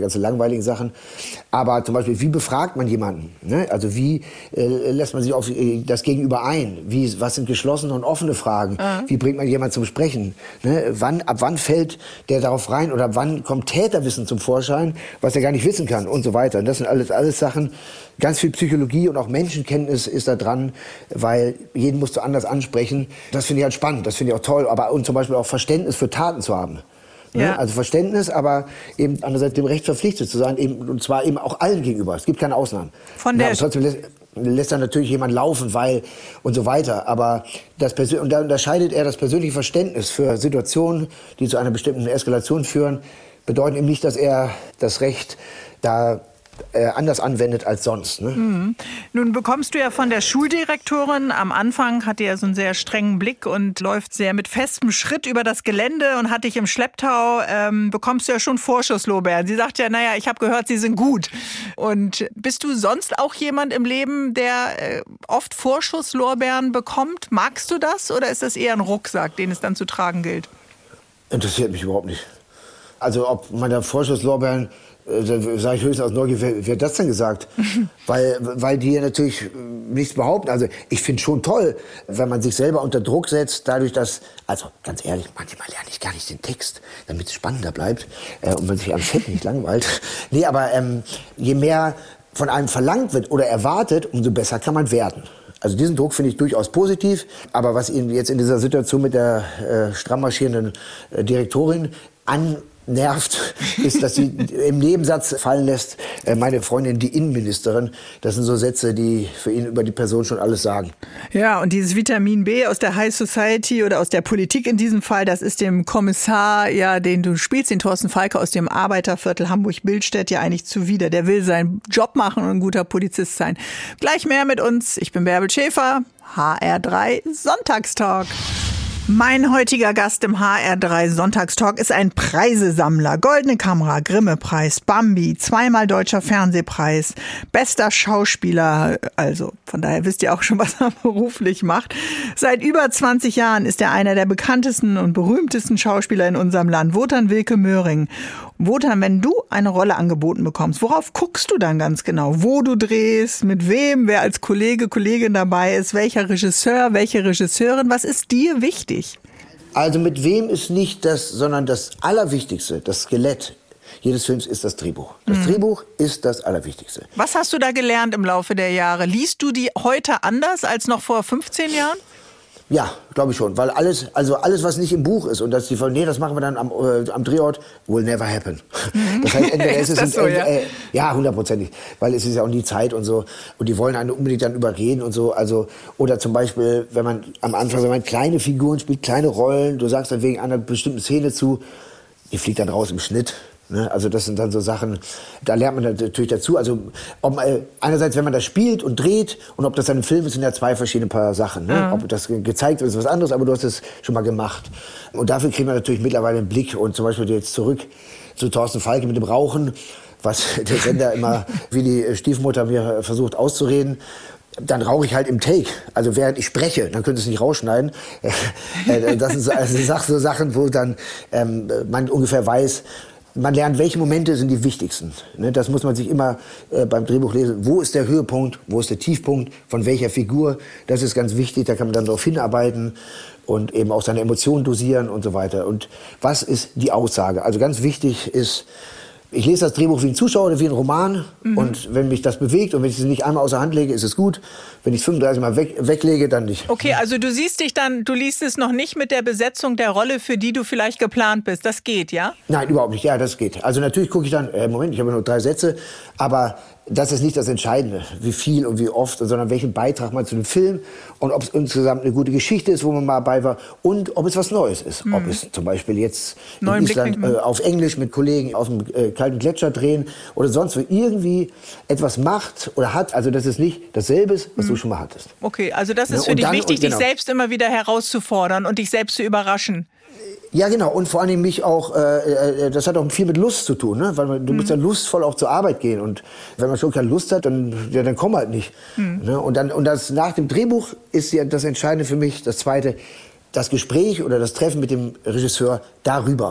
ganzen langweiligen Sachen. Aber zum Beispiel, wie befragt man jemanden? Ne? Also wie äh, lässt man sich auf äh, das Gegenüber ein? Wie, was sind geschlossene und offene Fragen? Mhm. Wie bringt man jemanden zum Sprechen? Ne? Wann, ab wann fällt der darauf rein? Oder ab wann kommt Täterwissen zum Vorschein, was er gar nicht wissen kann? Und so weiter. Und das sind alles, alles Sachen, ganz viel Psychologie und auch Menschenkenntnis ist da dran, weil jeden musst du anders ansprechen. Das finde ich halt spannend, das finde ich auch toll. Aber und zum Beispiel auch Verständnis für Taten zu haben. Ja. Ne? Also Verständnis, aber eben andererseits dem Recht verpflichtet zu sein, eben, und zwar eben auch allen gegenüber. Es gibt keine Ausnahmen. Von der ja, trotzdem lässt, lässt dann natürlich jemand laufen, weil und so weiter. Aber das Persön- und da unterscheidet er das persönliche Verständnis für Situationen, die zu einer bestimmten Eskalation führen, bedeuten eben nicht, dass er das Recht da Äh, anders anwendet als sonst. Ne? Mhm. Nun bekommst du ja von der Schuldirektorin, am Anfang hat die ja so einen sehr strengen Blick und läuft sehr mit festem Schritt über das Gelände und hat dich im Schlepptau, ähm, bekommst du ja schon Vorschusslorbeeren. Sie sagt ja, naja, ich habe gehört, Sie sind gut. Und bist du sonst auch jemand im Leben, der äh, oft Vorschusslorbeeren bekommt? Magst du das oder ist das eher ein Rucksack, den es dann zu tragen gilt? Interessiert mich überhaupt nicht. Also ob man da Vorschusslorbeeren, da sage ich höchstens aus Neugier, wer, wer hat das denn gesagt? weil, weil die natürlich nichts behaupten. Also ich finde schon toll, wenn man sich selber unter Druck setzt, dadurch, dass, also ganz ehrlich, manchmal lerne ich gar nicht den Text, damit es spannender bleibt äh, und man sich am Set nicht langweilt. Nee, aber ähm, je mehr von einem verlangt wird oder erwartet, umso besser kann man werden. Also diesen Druck finde ich durchaus positiv. Aber was ihn jetzt in dieser Situation mit der äh, stramm marschierenden äh, Direktorin an nervt, ist, dass sie im Nebensatz fallen lässt, äh, meine Freundin, die Innenministerin. Das sind so Sätze, die für ihn über die Person schon alles sagen. Ja, und dieses Vitamin B aus der High Society oder aus der Politik in diesem Fall, das ist dem Kommissar, ja, den du spielst, den Thorsten Falke aus dem Arbeiterviertel Hamburg-Billstedt, ja eigentlich zuwider. Der will seinen Job machen und ein guter Polizist sein. Gleich mehr mit uns. Ich bin Bärbel Schäfer, H R drei Sonntagstalk. Mein heutiger Gast im H R drei Sonntagstalk ist ein Preisesammler. Goldene Kamera, Grimme-Preis, Bambi, zweimal Deutscher Fernsehpreis, bester Schauspieler. Also von daher wisst ihr auch schon, was er beruflich macht. Seit über zwanzig Jahren ist er einer der bekanntesten und berühmtesten Schauspieler in unserem Land. Wotan Wilke Möhring. Wotan, wenn du eine Rolle angeboten bekommst, worauf guckst du dann ganz genau? Wo du drehst, mit wem, wer als Kollege, Kollegin dabei ist, welcher Regisseur, welche Regisseurin, was ist dir wichtig? Also mit wem ist nicht das, sondern das Allerwichtigste, das Skelett jedes Films ist das Drehbuch. Das mhm. Drehbuch ist das Allerwichtigste. Was hast du da gelernt im Laufe der Jahre? Liest du die heute anders als noch vor fünfzehn Jahren? Ja, glaube ich schon, weil alles, also alles, was nicht im Buch ist und dass die von, nee, das machen wir dann am, äh, am Drehort, will never happen. Mhm. Das heißt, entweder ist es ist so, ja? Äh, ja, hundertprozentig, weil es ist ja auch nie Zeit und so und die wollen einen unbedingt dann überreden und so, also oder zum Beispiel, wenn man am Anfang, wenn man kleine Figuren spielt, kleine Rollen, du sagst dann wegen einer bestimmten Szene zu, die fliegt dann raus im Schnitt. Also das sind dann so Sachen, da lernt man natürlich dazu. Also ob, äh, einerseits, wenn man das spielt und dreht und ob das dann ein Film ist, sind ja zwei verschiedene paar Sachen. Ne? Ja. Ob das gezeigt wird, ist was anderes, aber du hast es schon mal gemacht. Und dafür kriegt man natürlich mittlerweile einen Blick. Und zum Beispiel jetzt zurück zu Thorsten Falke mit dem Rauchen, was der Sender immer wie die Stiefmutter mir versucht auszureden. Dann rauche ich halt im Take, also während ich spreche, dann könnte es nicht rausschneiden. Das sind so, also so Sachen, wo dann ähm, man ungefähr weiß, man lernt, welche Momente sind die wichtigsten. Das muss man sich immer äh, beim Drehbuch lesen. Wo ist der Höhepunkt? Wo ist der Tiefpunkt? Von welcher Figur? Das ist ganz wichtig. Da kann man dann darauf hinarbeiten und eben auch seine Emotionen dosieren und so weiter. Und was ist die Aussage? Also ganz wichtig ist, ich lese das Drehbuch wie ein Zuschauer oder wie ein Roman. Mhm. Und wenn mich das bewegt und wenn ich es nicht einmal außer Hand lege, ist es gut. Wenn ich es fünfunddreißig Mal weg, weglege, dann nicht. Okay, also du siehst dich dann, du liest es noch nicht mit der Besetzung der Rolle, für die du vielleicht geplant bist. Das geht, ja? Nein, überhaupt nicht. Ja, das geht. Also natürlich gucke ich dann, äh, Moment, ich habe nur drei Sätze, aber das ist nicht das Entscheidende, wie viel und wie oft, sondern welchen Beitrag man zu dem Film und ob es insgesamt eine gute Geschichte ist, wo man mal dabei war und ob es was Neues ist. Mhm. Ob es zum Beispiel jetzt in Neuen Island äh, auf Englisch mit Kollegen auf dem äh, kalten Gletscher drehen oder sonst wo irgendwie etwas macht oder hat, also dass es nicht dasselbe ist, was mhm. du schon mal hattest. Okay, also das ist ja, für dich dann, wichtig, genau. dich selbst immer wieder herauszufordern und dich selbst zu überraschen. Ja, genau. Und vor allem mich auch, äh, das hat auch viel mit Lust zu tun, ne? Weil man, du mhm. musst ja lustvoll auch zur Arbeit gehen. Und wenn man schon keine Lust hat, dann, ja, dann komm halt nicht. Mhm. Ne? Und dann, und das nach dem Drehbuch ist ja das Entscheidende für mich, das Zweite, das Gespräch oder das Treffen mit dem Regisseur darüber.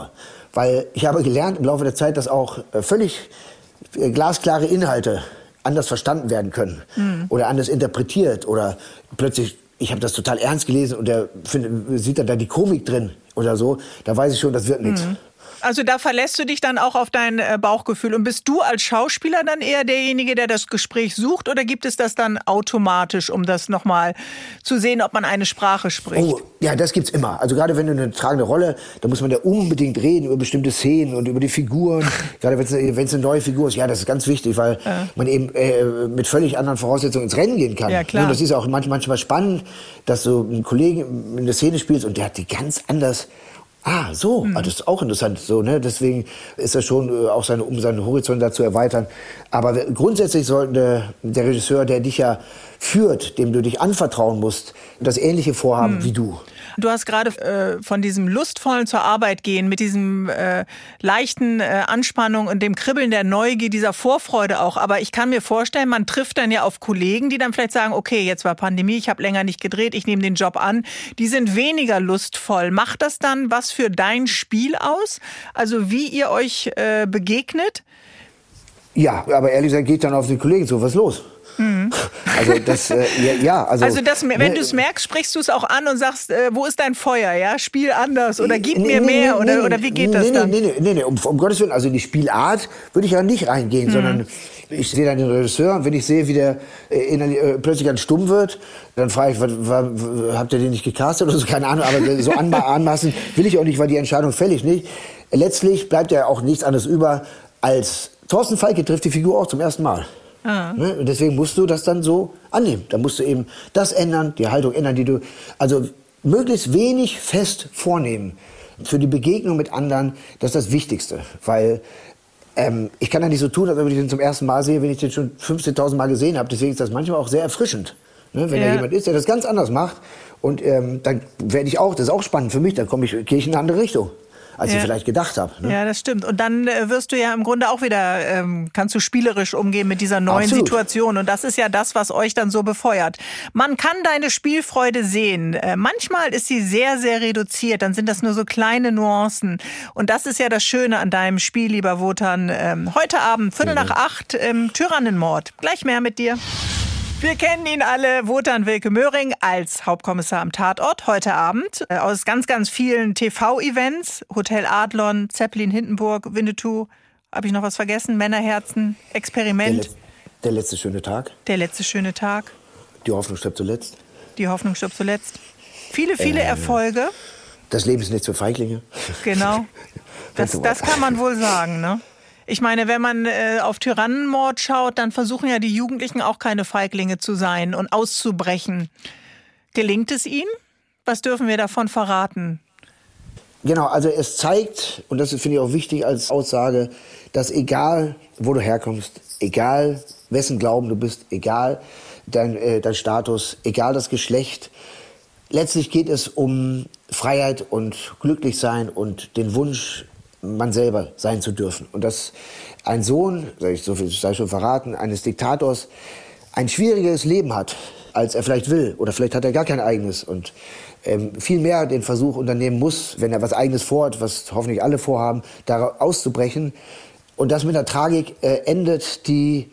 Weil ich habe gelernt im Laufe der Zeit, dass auch äh, völlig äh, glasklare Inhalte anders verstanden werden können mhm. oder anders interpretiert oder plötzlich, ich habe das total ernst gelesen und der find, sieht dann da die Komik drin oder so, da weiß ich schon, das wird nichts. Mhm. Also da verlässt du dich dann auch auf dein äh, Bauchgefühl. Und bist du als Schauspieler dann eher derjenige, der das Gespräch sucht? Oder gibt es das dann automatisch, um das nochmal zu sehen, ob man eine Sprache spricht? Oh, ja, das gibt's immer. Also gerade wenn du eine tragende Rolle, da muss man da unbedingt reden über bestimmte Szenen und über die Figuren. Gerade wenn es eine neue Figur ist, ja, das ist ganz wichtig, weil ja. man eben äh, mit völlig anderen Voraussetzungen ins Rennen gehen kann. Ja, klar. Und das ist auch manchmal spannend, dass du einen Kollegen in der Szene spielst und der hat die ganz anders. Ah, so, mhm. ah, das ist auch interessant. So, ne? Deswegen ist das schon äh, auch seine, um seinen Horizont da zu erweitern. Aber grundsätzlich sollte der, der Regisseur, der dich ja führt, dem du dich anvertrauen musst, das Ähnliche vorhaben mhm. wie du. Du hast gerade äh, von diesem lustvollen zur Arbeit gehen, mit diesem äh, leichten äh, Anspannung und dem Kribbeln der Neugier, dieser Vorfreude auch. Aber ich kann mir vorstellen, man trifft dann ja auf Kollegen, die dann vielleicht sagen, okay, jetzt war Pandemie, ich habe länger nicht gedreht, ich nehme den Job an. Die sind weniger lustvoll. Macht das dann was für dein Spiel aus? Also wie ihr euch äh, begegnet? Ja, aber ehrlich gesagt geht dann auf die Kollegen zu, was ist los? Mhm. Also das, äh, ja, ja, also... Also das, wenn ne, du es merkst, sprichst du es auch an und sagst, äh, wo ist dein Feuer, ja? Spiel anders oder gib nee, mir nee, mehr nee, oder, nee, oder wie geht nee, das nee, dann? Nee, nee, nee, nee, um, um Gottes Willen, also in die Spielart würde ich ja nicht reingehen, mhm. sondern ich sehe dann den Regisseur und wenn ich sehe, wie der äh, äh, plötzlich ganz stumm wird, dann frage ich, was, was, habt ihr den nicht gecastet oder so, keine Ahnung, aber so anma anmaßen will ich auch nicht, weil die Entscheidung fällig nicht. Letztlich bleibt ja auch nichts anderes über, als Thorsten Falke trifft die Figur auch zum ersten Mal. Ah. Ne? Und deswegen musst du das dann so annehmen. Da musst du eben das ändern, die Haltung ändern, die du... Also möglichst wenig fest vornehmen für die Begegnung mit anderen, das ist das Wichtigste. Weil ähm, ich kann ja nicht so tun, als wenn ich den zum ersten Mal sehe, wenn ich den schon fünfzehntausend Mal gesehen habe. Deswegen ist das manchmal auch sehr erfrischend. Ne? Wenn ja. da jemand ist, der das ganz anders macht. Und ähm, dann werde ich auch, das ist auch spannend für mich, dann komme ich, gehe ich in eine andere Richtung, als ja. ich vielleicht gedacht habe. Ne? Ja, das stimmt. Und dann äh, wirst du ja im Grunde auch wieder, ähm, kannst du spielerisch umgehen mit dieser neuen Absolut. Situation. Und das ist ja das, was euch dann so befeuert. Man kann deine Spielfreude sehen. Äh, manchmal ist sie sehr, sehr reduziert. Dann sind das nur so kleine Nuancen. Und das ist ja das Schöne an deinem Spiel, lieber Wotan. Ähm, heute Abend, Viertel nach acht, ähm, Tyrannenmord. Gleich mehr mit dir. Wir kennen ihn alle, Wotan Wilke Möhring als Hauptkommissar am Tatort heute Abend äh, aus ganz, ganz vielen T V-Events. Hotel Adlon, Zeppelin Hindenburg, Winnetou. Habe ich noch was vergessen? Männerherzen, Experiment. Der, Le der letzte schöne Tag. Der letzte schöne Tag. Die Hoffnung stirbt zuletzt. Die Hoffnung stirbt zuletzt. Viele, viele äh, Erfolge. Das Leben ist nichts für Feiglinge. Genau. Das, das kann man wohl sagen, ne? Ich meine, wenn man äh, auf Tyrannenmord schaut, dann versuchen ja die Jugendlichen auch keine Feiglinge zu sein und auszubrechen. Gelingt es ihnen? Was dürfen wir davon verraten? Genau, also es zeigt, und das finde ich auch wichtig als Aussage, dass egal, wo du herkommst, egal, wessen Glauben du bist, egal dein, äh, dein Status, egal das Geschlecht, letztlich geht es um Freiheit und Glücklichsein und den Wunsch, man selber sein zu dürfen. Und dass ein Sohn, sag ich so viel sei schon verraten, eines Diktators ein schwierigeres Leben hat, als er vielleicht will. Oder vielleicht hat er gar kein eigenes. Und ähm, viel mehr den Versuch unternehmen muss, wenn er was Eigenes vorhat, was hoffentlich alle vorhaben, da auszubrechen. Und das mit einer Tragik äh, endet, die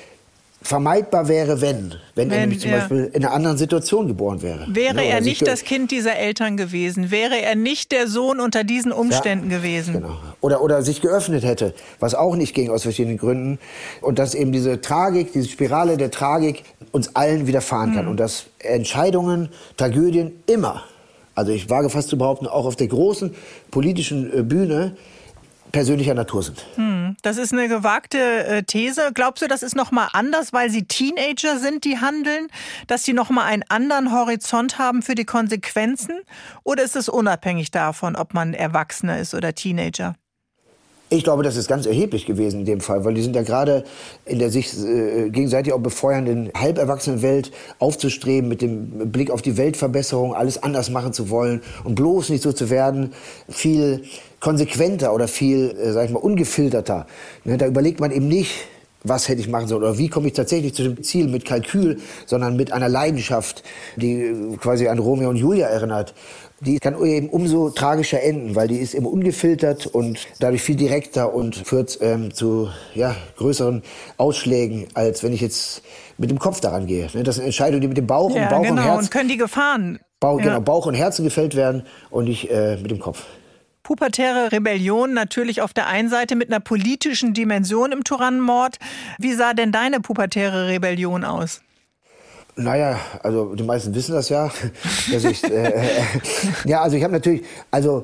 vermeidbar wäre, wenn. Wenn, wenn er nämlich zum ja. Beispiel in einer anderen Situation geboren wäre. Wäre ne, er nicht das Kind dieser Eltern gewesen? Wäre er nicht der Sohn unter diesen Umständen ja, gewesen? Genau. Oder, oder sich geöffnet hätte, was auch nicht ging aus verschiedenen Gründen. Und dass eben diese Tragik, diese Spirale der Tragik uns allen widerfahren kann. Mhm. Und dass Entscheidungen, Tragödien immer, also ich wage fast zu behaupten, auch auf der großen politischen Bühne, persönlicher Natur sind. Hm, das ist eine gewagte äh, These. Glaubst du, das ist noch mal anders, weil sie Teenager sind, die handeln? Dass sie noch mal einen anderen Horizont haben für die Konsequenzen? Oder ist es unabhängig davon, ob man Erwachsener ist oder Teenager? Ich glaube, das ist ganz erheblich gewesen in dem Fall, weil die sind ja gerade in der sich äh, gegenseitig auch befeuernden Halberwachsenenwelt aufzustreben, mit dem Blick auf die Weltverbesserung, alles anders machen zu wollen und bloß nicht so zu werden, viel konsequenter oder viel, äh, sag ich mal, ungefilterter. Ne, da überlegt man eben nicht, was hätte ich machen sollen oder wie komme ich tatsächlich zu dem Ziel mit Kalkül, sondern mit einer Leidenschaft, die quasi an Romeo und Julia erinnert. Die kann eben umso tragischer enden, weil die ist eben ungefiltert und dadurch viel direkter und führt ähm, zu ja, größeren Ausschlägen, als wenn ich jetzt mit dem Kopf daran gehe. Das sind Entscheidungen, die mit dem Bauch ja, und Bauch genau. und Herz... und können die Gefahren... Bauch, ja. genau, Bauch und Herzen gefällt werden und nicht äh, mit dem Kopf. Pubertäre Rebellion natürlich auf der einen Seite mit einer politischen Dimension im Tyrannenmord. Wie sah denn deine pubertäre Rebellion aus? Naja, also die meisten wissen das ja. Dass ich, äh, ja, also ich habe natürlich, also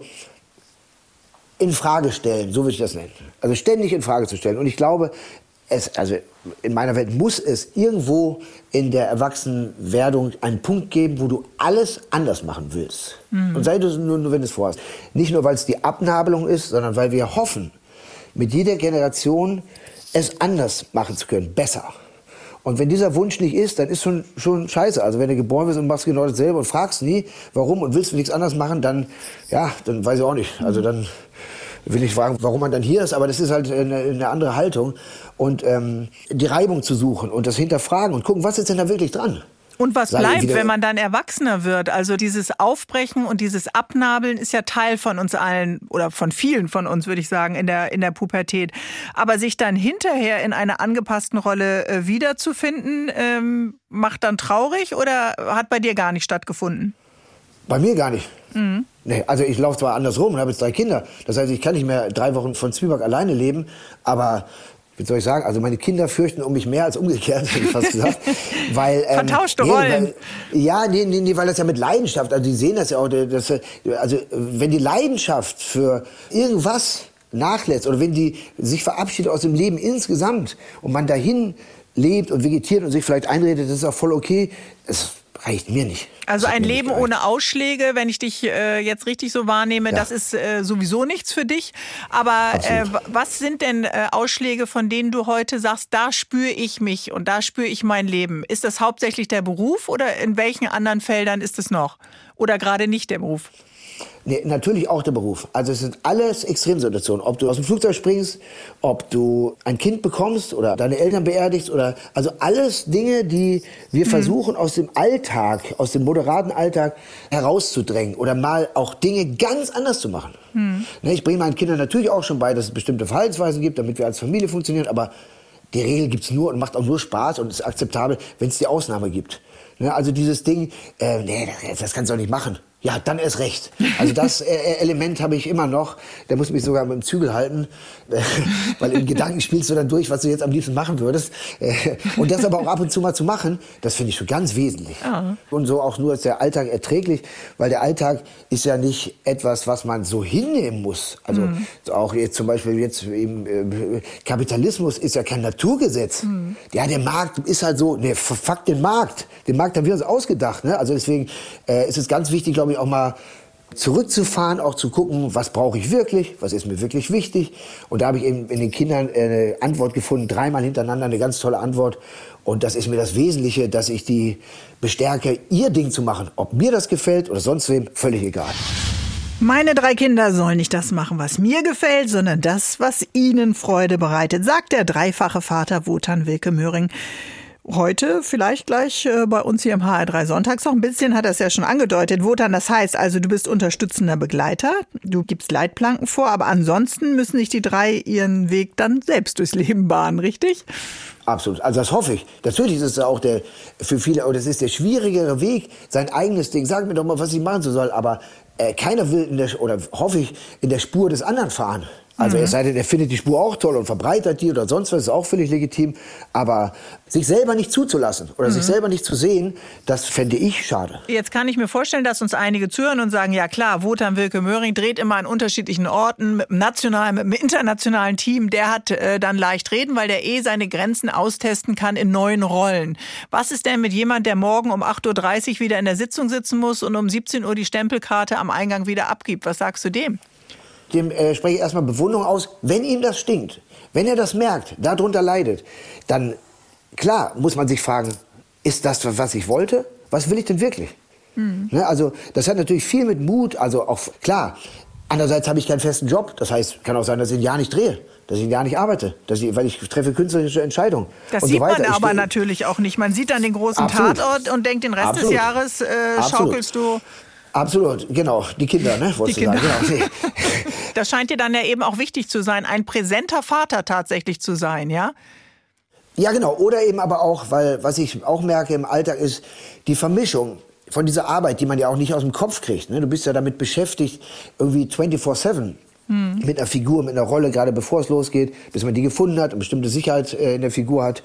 in Frage stellen, so würde ich das nennen. Also ständig in Frage zu stellen. Und ich glaube, es, also in meiner Welt muss es irgendwo in der Erwachsenenwerdung einen Punkt geben, wo du alles anders machen willst. Mhm. Und sei du nur, nur, wenn du es vorhast. Nicht nur, weil es die Abnabelung ist, sondern weil wir hoffen, mit jeder Generation es anders machen zu können, besser. Und wenn dieser Wunsch nicht ist, dann ist schon schon scheiße. Also wenn du geboren bist und machst genau dasselbe und fragst nie, warum und willst du nichts anderes machen, dann, ja, dann weiß ich auch nicht. Also dann will ich fragen, warum man dann hier ist, aber das ist halt eine, eine andere Haltung. Und ähm, die Reibung zu suchen und das hinterfragen und gucken, was ist denn da wirklich dran? Und was Sag bleibt, wieder, wenn man dann erwachsener wird? Also dieses Aufbrechen und dieses Abnabeln ist ja Teil von uns allen oder von vielen von uns, würde ich sagen, in der, in der Pubertät. Aber sich dann hinterher in einer angepassten Rolle äh, wiederzufinden, ähm, macht dann traurig oder hat bei dir gar nicht stattgefunden? Bei mir gar nicht. Mhm. Nee, also ich laufe zwar andersrum und habe jetzt drei Kinder. Das heißt, ich kann nicht mehr drei Wochen von Zwieback alleine leben, aber... Wie soll ich sagen? Also meine Kinder fürchten um mich mehr als umgekehrt, hätte ich fast gesagt. Weil, ähm, Vertauschte nee, Rollen. Weil, ja, nee, nee, nee, weil das ja mit Leidenschaft, also die sehen das ja auch, das, also wenn die Leidenschaft für irgendwas nachlässt oder wenn die sich verabschiedet aus dem Leben insgesamt und man dahin lebt und vegetiert und sich vielleicht einredet, das ist auch voll okay, es reicht mir nicht. Also ein mir Leben ohne Ausschläge, wenn ich dich äh, jetzt richtig so wahrnehme, ja. das ist äh, sowieso nichts für dich. Aber äh, was sind denn äh, Ausschläge, von denen du heute sagst, da spüre ich mich und da spüre ich mein Leben? Ist das hauptsächlich der Beruf oder in welchen anderen Feldern ist es noch? Oder gerade nicht der Beruf? Nee, natürlich auch der Beruf. Also es sind alles Extremsituationen. Ob du aus dem Flugzeug springst, ob du ein Kind bekommst oder deine Eltern beerdigst oder also alles Dinge, die wir mhm. versuchen aus dem Alltag, aus dem moderaten Alltag herauszudrängen oder mal auch Dinge ganz anders zu machen. Mhm. Ne, ich bringe meinen Kindern natürlich auch schon bei, dass es bestimmte Verhaltensweisen gibt, damit wir als Familie funktionieren, aber die Regel gibt's nur und macht auch nur Spaß und ist akzeptabel, wenn es die Ausnahme gibt. Ne, also dieses Ding, äh, nee, das, das kannst du auch nicht machen. Ja, dann erst recht. Also das äh, Element habe ich immer noch. Der muss mich sogar mit dem Zügel halten, äh, weil in Gedanken spielst du dann durch, was du jetzt am liebsten machen würdest. Äh, und das aber auch ab und zu mal zu machen, das finde ich schon ganz wesentlich. Ja. Und so auch nur ist der Alltag erträglich, weil der Alltag ist ja nicht etwas, was man so hinnehmen muss. Also mhm. auch jetzt zum Beispiel jetzt eben, äh, Kapitalismus ist ja kein Naturgesetz. Mhm. Ja, der Markt ist halt so, ne, fuck den Markt. Den Markt haben wir uns ausgedacht. Ne? Also deswegen äh, ist es ganz wichtig, glaube ich, auch mal zurückzufahren, auch zu gucken, was brauche ich wirklich, was ist mir wirklich wichtig. Und da habe ich eben in den Kindern eine Antwort gefunden, dreimal hintereinander eine ganz tolle Antwort. Und das ist mir das Wesentliche, dass ich die bestärke, ihr Ding zu machen. Ob mir das gefällt oder sonst wem, völlig egal. Meine drei Kinder sollen nicht das machen, was mir gefällt, sondern das, was ihnen Freude bereitet, sagt der dreifache Vater Wotan Wilke Möhring. Heute vielleicht gleich äh, bei uns hier im H R drei Sonntags noch ein bisschen, hat er es ja schon angedeutet. Wotan, das heißt also, du bist unterstützender Begleiter, du gibst Leitplanken vor, aber ansonsten müssen sich die drei ihren Weg dann selbst durchs Leben bahnen, richtig? Absolut, also das hoffe ich. Natürlich ist es auch der, für viele, oder das ist der schwierigere Weg, sein eigenes Ding. Sag mir doch mal, was ich machen soll, aber äh, keiner will in der, oder hoffe ich, in der Spur des anderen fahren. Also es sei denn, er findet die Spur auch toll und verbreitert die oder sonst was, ist auch völlig legitim. Aber sich selber nicht zuzulassen oder mhm. sich selber nicht zu sehen, das fände ich schade. Jetzt kann ich mir vorstellen, dass uns einige zuhören und sagen, ja klar, Wotan Wilke Möhring dreht immer an unterschiedlichen Orten, mit einem nationalen, mit einem internationalen Team. Der hat äh, dann leicht reden, weil der eh seine Grenzen austesten kann in neuen Rollen. Was ist denn mit jemand, der morgen um acht Uhr dreißig wieder in der Sitzung sitzen muss und um siebzehn Uhr die Stempelkarte am Eingang wieder abgibt? Was sagst du dem? Dem äh, spreche ich erstmal Bewunderung aus, wenn ihm das stinkt, wenn er das merkt, darunter leidet, dann, klar, muss man sich fragen, ist das, was ich wollte? Was will ich denn wirklich? Mhm. Ne, also, das hat natürlich viel mit Mut, also auch, klar, Andererseits habe ich keinen festen Job. Das heißt, kann auch sein, dass ich ein Jahr nicht drehe, dass ich ein Jahr nicht arbeite, dass ich, weil ich treffe künstlerische Entscheidungen. Das und sieht so weiter. man aber ich, natürlich auch nicht. Man sieht dann den großen Absolut. Tatort und denkt, den Rest Absolut. des Jahres äh, schaukelst du. Absolut, genau. Die Kinder, ne? Die Kinder. Sagen. Genau. Das scheint dir dann ja eben auch wichtig zu sein, ein präsenter Vater tatsächlich zu sein, ja? Ja, genau. Oder eben aber auch, weil was ich auch merke im Alltag ist, die Vermischung von dieser Arbeit, die man ja auch nicht aus dem Kopf kriegt. Ne? Du bist ja damit beschäftigt, irgendwie vierundzwanzig sieben hm. mit einer Figur, mit einer Rolle, gerade bevor es losgeht, bis man die gefunden hat und bestimmte Sicherheit äh, in der Figur hat.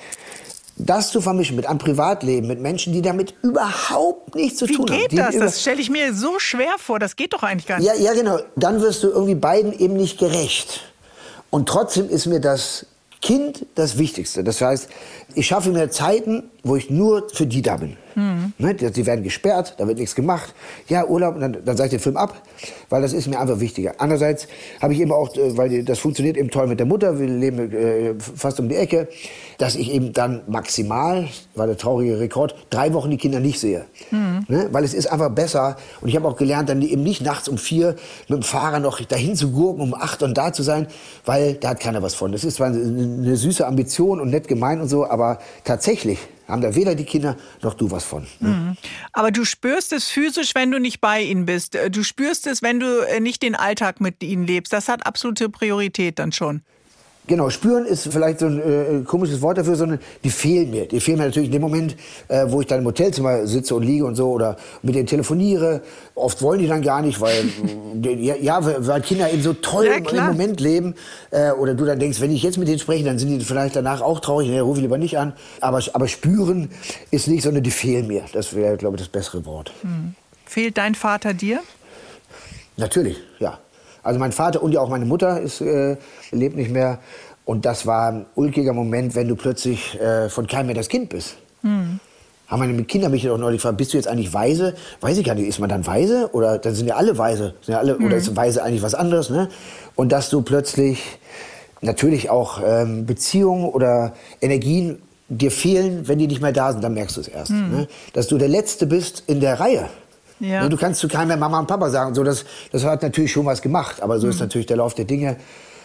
Das zu vermischen mit einem Privatleben, mit Menschen, die damit überhaupt nichts zu Wie tun haben. Wie geht das? Das stelle ich mir so schwer vor. Das geht doch eigentlich gar nicht. Ja, ja, genau. Dann wirst du irgendwie beiden eben nicht gerecht. Und trotzdem ist mir das Kind das Wichtigste. Das heißt, ich schaffe mir Zeiten, wo ich nur für die da bin. Mhm. Ne, die, die werden gesperrt, da wird nichts gemacht. Ja, Urlaub, dann, dann sage ich den Film ab, weil das ist mir einfach wichtiger. Andererseits habe ich eben auch, weil die, das funktioniert eben toll mit der Mutter, wir leben äh, fast um die Ecke, dass ich eben dann maximal, war der traurige Rekord, drei Wochen die Kinder nicht sehe. Mhm. Ne, weil es ist einfach besser. Und ich habe auch gelernt, dann eben nicht nachts um vier mit dem Fahrer noch dahin zu gurken, um acht und da zu sein, weil da hat keiner was von. Das ist zwar eine, eine süße Ambition und nett gemeint und so, aber tatsächlich haben da weder die Kinder noch du was von. Ne? Mhm. Aber du spürst es physisch, wenn du nicht bei ihnen bist. Du spürst es, wenn du nicht den Alltag mit ihnen lebst. Das hat absolute Priorität dann schon. Genau, spüren ist vielleicht so ein äh, komisches Wort dafür, sondern die fehlen mir. Die fehlen mir natürlich in dem Moment, äh, wo ich dann im Hotelzimmer sitze und liege und so oder mit denen telefoniere. Oft wollen die dann gar nicht, weil ja, ja, weil Kinder eben so toll ja, im Moment leben. Äh, oder du dann denkst, wenn ich jetzt mit denen spreche, dann sind die vielleicht danach auch traurig. Ne, ruf ich lieber nicht an. Aber, aber spüren ist nicht, sondern die fehlen mir. Das wäre, glaube ich, das bessere Wort. Hm. Fehlt dein Vater dir? Natürlich, ja. Also mein Vater und ja auch meine Mutter ist, äh, lebt nicht mehr. Und das war ein ulkiger Moment, wenn du plötzlich äh, von keinem mehr das Kind bist. Mhm. Haben meine Kinder mich auch neulich gefragt, bist du jetzt eigentlich weise? Weiß ich gar nicht, ist man dann weise? Oder dann sind ja alle weise. Sind ja alle, mhm. Oder ist weise eigentlich was anderes? Ne? Und dass du plötzlich natürlich auch ähm, Beziehungen oder Energien dir fehlen, wenn die nicht mehr da sind, dann merkst du es erst. Mhm. Ne? Dass du der Letzte bist in der Reihe. Ja. Du kannst zu keinem mehr Mama und Papa sagen. So, das, das hat natürlich schon was gemacht, aber so mhm. ist natürlich der Lauf der Dinge.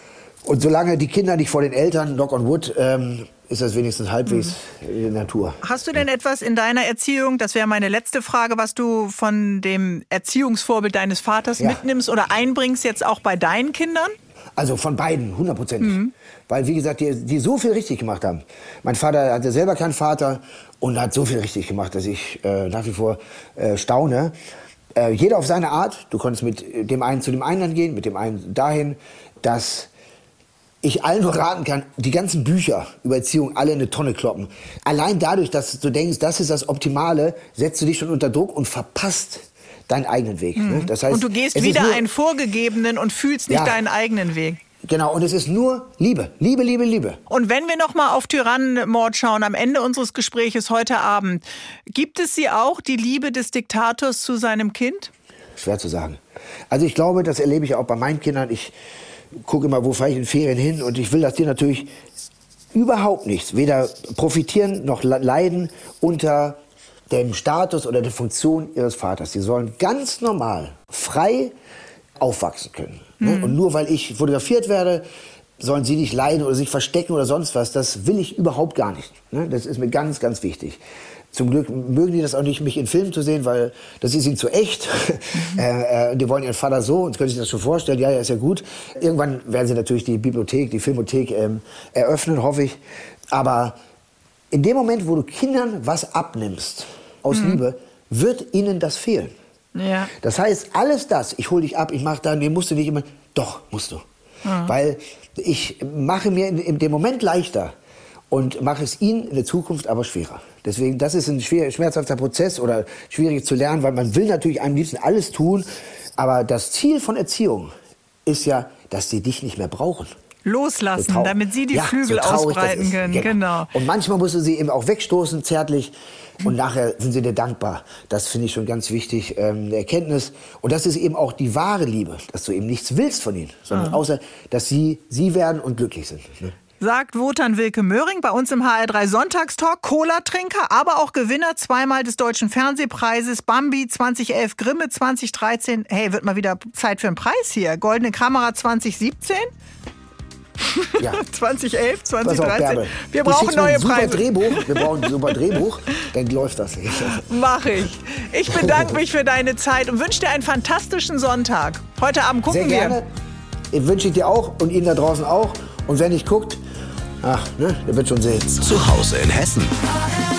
Und solange die Kinder nicht vor den Eltern, knock on wood, ähm, ist das wenigstens halbwegs mhm. in der Natur. Hast du denn etwas in deiner Erziehung, das wäre meine letzte Frage, was du von dem Erziehungsvorbild deines Vaters ja. mitnimmst oder einbringst jetzt auch bei deinen Kindern? Also von beiden, hundertprozentig. Mhm. Weil, wie gesagt, die, die so viel richtig gemacht haben. Mein Vater hatte selber keinen Vater und hat so viel richtig gemacht, dass ich äh, nach wie vor äh, staune. Äh, jeder auf seine Art. Du konntest mit dem einen zu dem einen gehen, mit dem einen dahin. Dass ich allen nur raten kann, die ganzen Bücher über Erziehung alle in eine Tonne kloppen. Allein dadurch, dass du denkst, das ist das Optimale, setzt du dich schon unter Druck und verpasst deinen eigenen Weg. Mhm. Ne? Das heißt, und du gehst wieder nur einen vorgegebenen und fühlst nicht ja, deinen eigenen Weg. Genau, und es ist nur Liebe, Liebe, Liebe, Liebe. Und wenn wir noch mal auf Tyrannenmord schauen, am Ende unseres Gespräches heute Abend, gibt es sie auch, die Liebe des Diktators zu seinem Kind? Schwer zu sagen. Also ich glaube, das erlebe ich auch bei meinen Kindern. Ich gucke immer, wo fahre ich in Ferien hin und ich will, dass die natürlich überhaupt nichts, weder profitieren noch leiden unter dem Status oder der Funktion ihres Vaters. Sie sollen ganz normal, frei aufwachsen können. Mhm. Ne? Und nur weil ich fotografiert werde, sollen sie nicht leiden oder sich verstecken oder sonst was. Das will ich überhaupt gar nicht. Ne? Das ist mir ganz, ganz wichtig. Zum Glück mögen die das auch nicht, mich in Filmen zu sehen, weil das ist ihnen zu echt. Mhm. äh, äh, die wollen ihren Vater so und können sich das schon vorstellen. Ja, ja, ist ja gut. Irgendwann werden sie natürlich die Bibliothek, die Filmothek ähm, eröffnen, hoffe ich. Aber in dem Moment, wo du Kindern was abnimmst, aus mhm. Liebe, wird ihnen das fehlen. Ja. Das heißt, alles das, ich hole dich ab, ich mache da, nee, musst du nicht immer, doch, musst du. Mhm. Weil ich mache mir in, in dem Moment leichter und mache es ihnen in der Zukunft aber schwerer. Deswegen, das ist ein schwer, schmerzhafter Prozess oder schwierig zu lernen, weil man will natürlich am liebsten alles tun, aber das Ziel von Erziehung ist ja, dass sie dich nicht mehr brauchen. Loslassen, so damit sie die ja, Flügel so ausbreiten können. Genau. genau. Und manchmal musst du sie eben auch wegstoßen, zärtlich. Und nachher sind sie dir dankbar. Das finde ich schon ganz wichtig, ähm, eine Erkenntnis. Und das ist eben auch die wahre Liebe, dass du eben nichts willst von ihnen, sondern mhm. außer, dass sie sie werden und glücklich sind. Ne? sagt Wotan Wilke Möhring bei uns im H R drei Sonntagstalk. Cola-Trinker, aber auch Gewinner zweimal des Deutschen Fernsehpreises. Bambi zwanzig elf, Grimme zwanzig dreizehn. Hey, wird mal wieder Zeit für einen Preis hier. Goldene Kamera zwanzig siebzehn. Ja. zwanzig elf, zwanzig dreizehn. Bärbel, wir brauchen neue ein super Preise. Drehbuch. Wir brauchen ein super Drehbuch. Dann läuft das. Mach ich. Ich bedanke mich für deine Zeit und wünsche dir einen fantastischen Sonntag. Heute Abend gucken Sehr gerne. wir. Wünsche ich dir auch und Ihnen da draußen auch. Und wer nicht guckt, ach, ne, der wird schon sehen. Zu Hause in Hessen.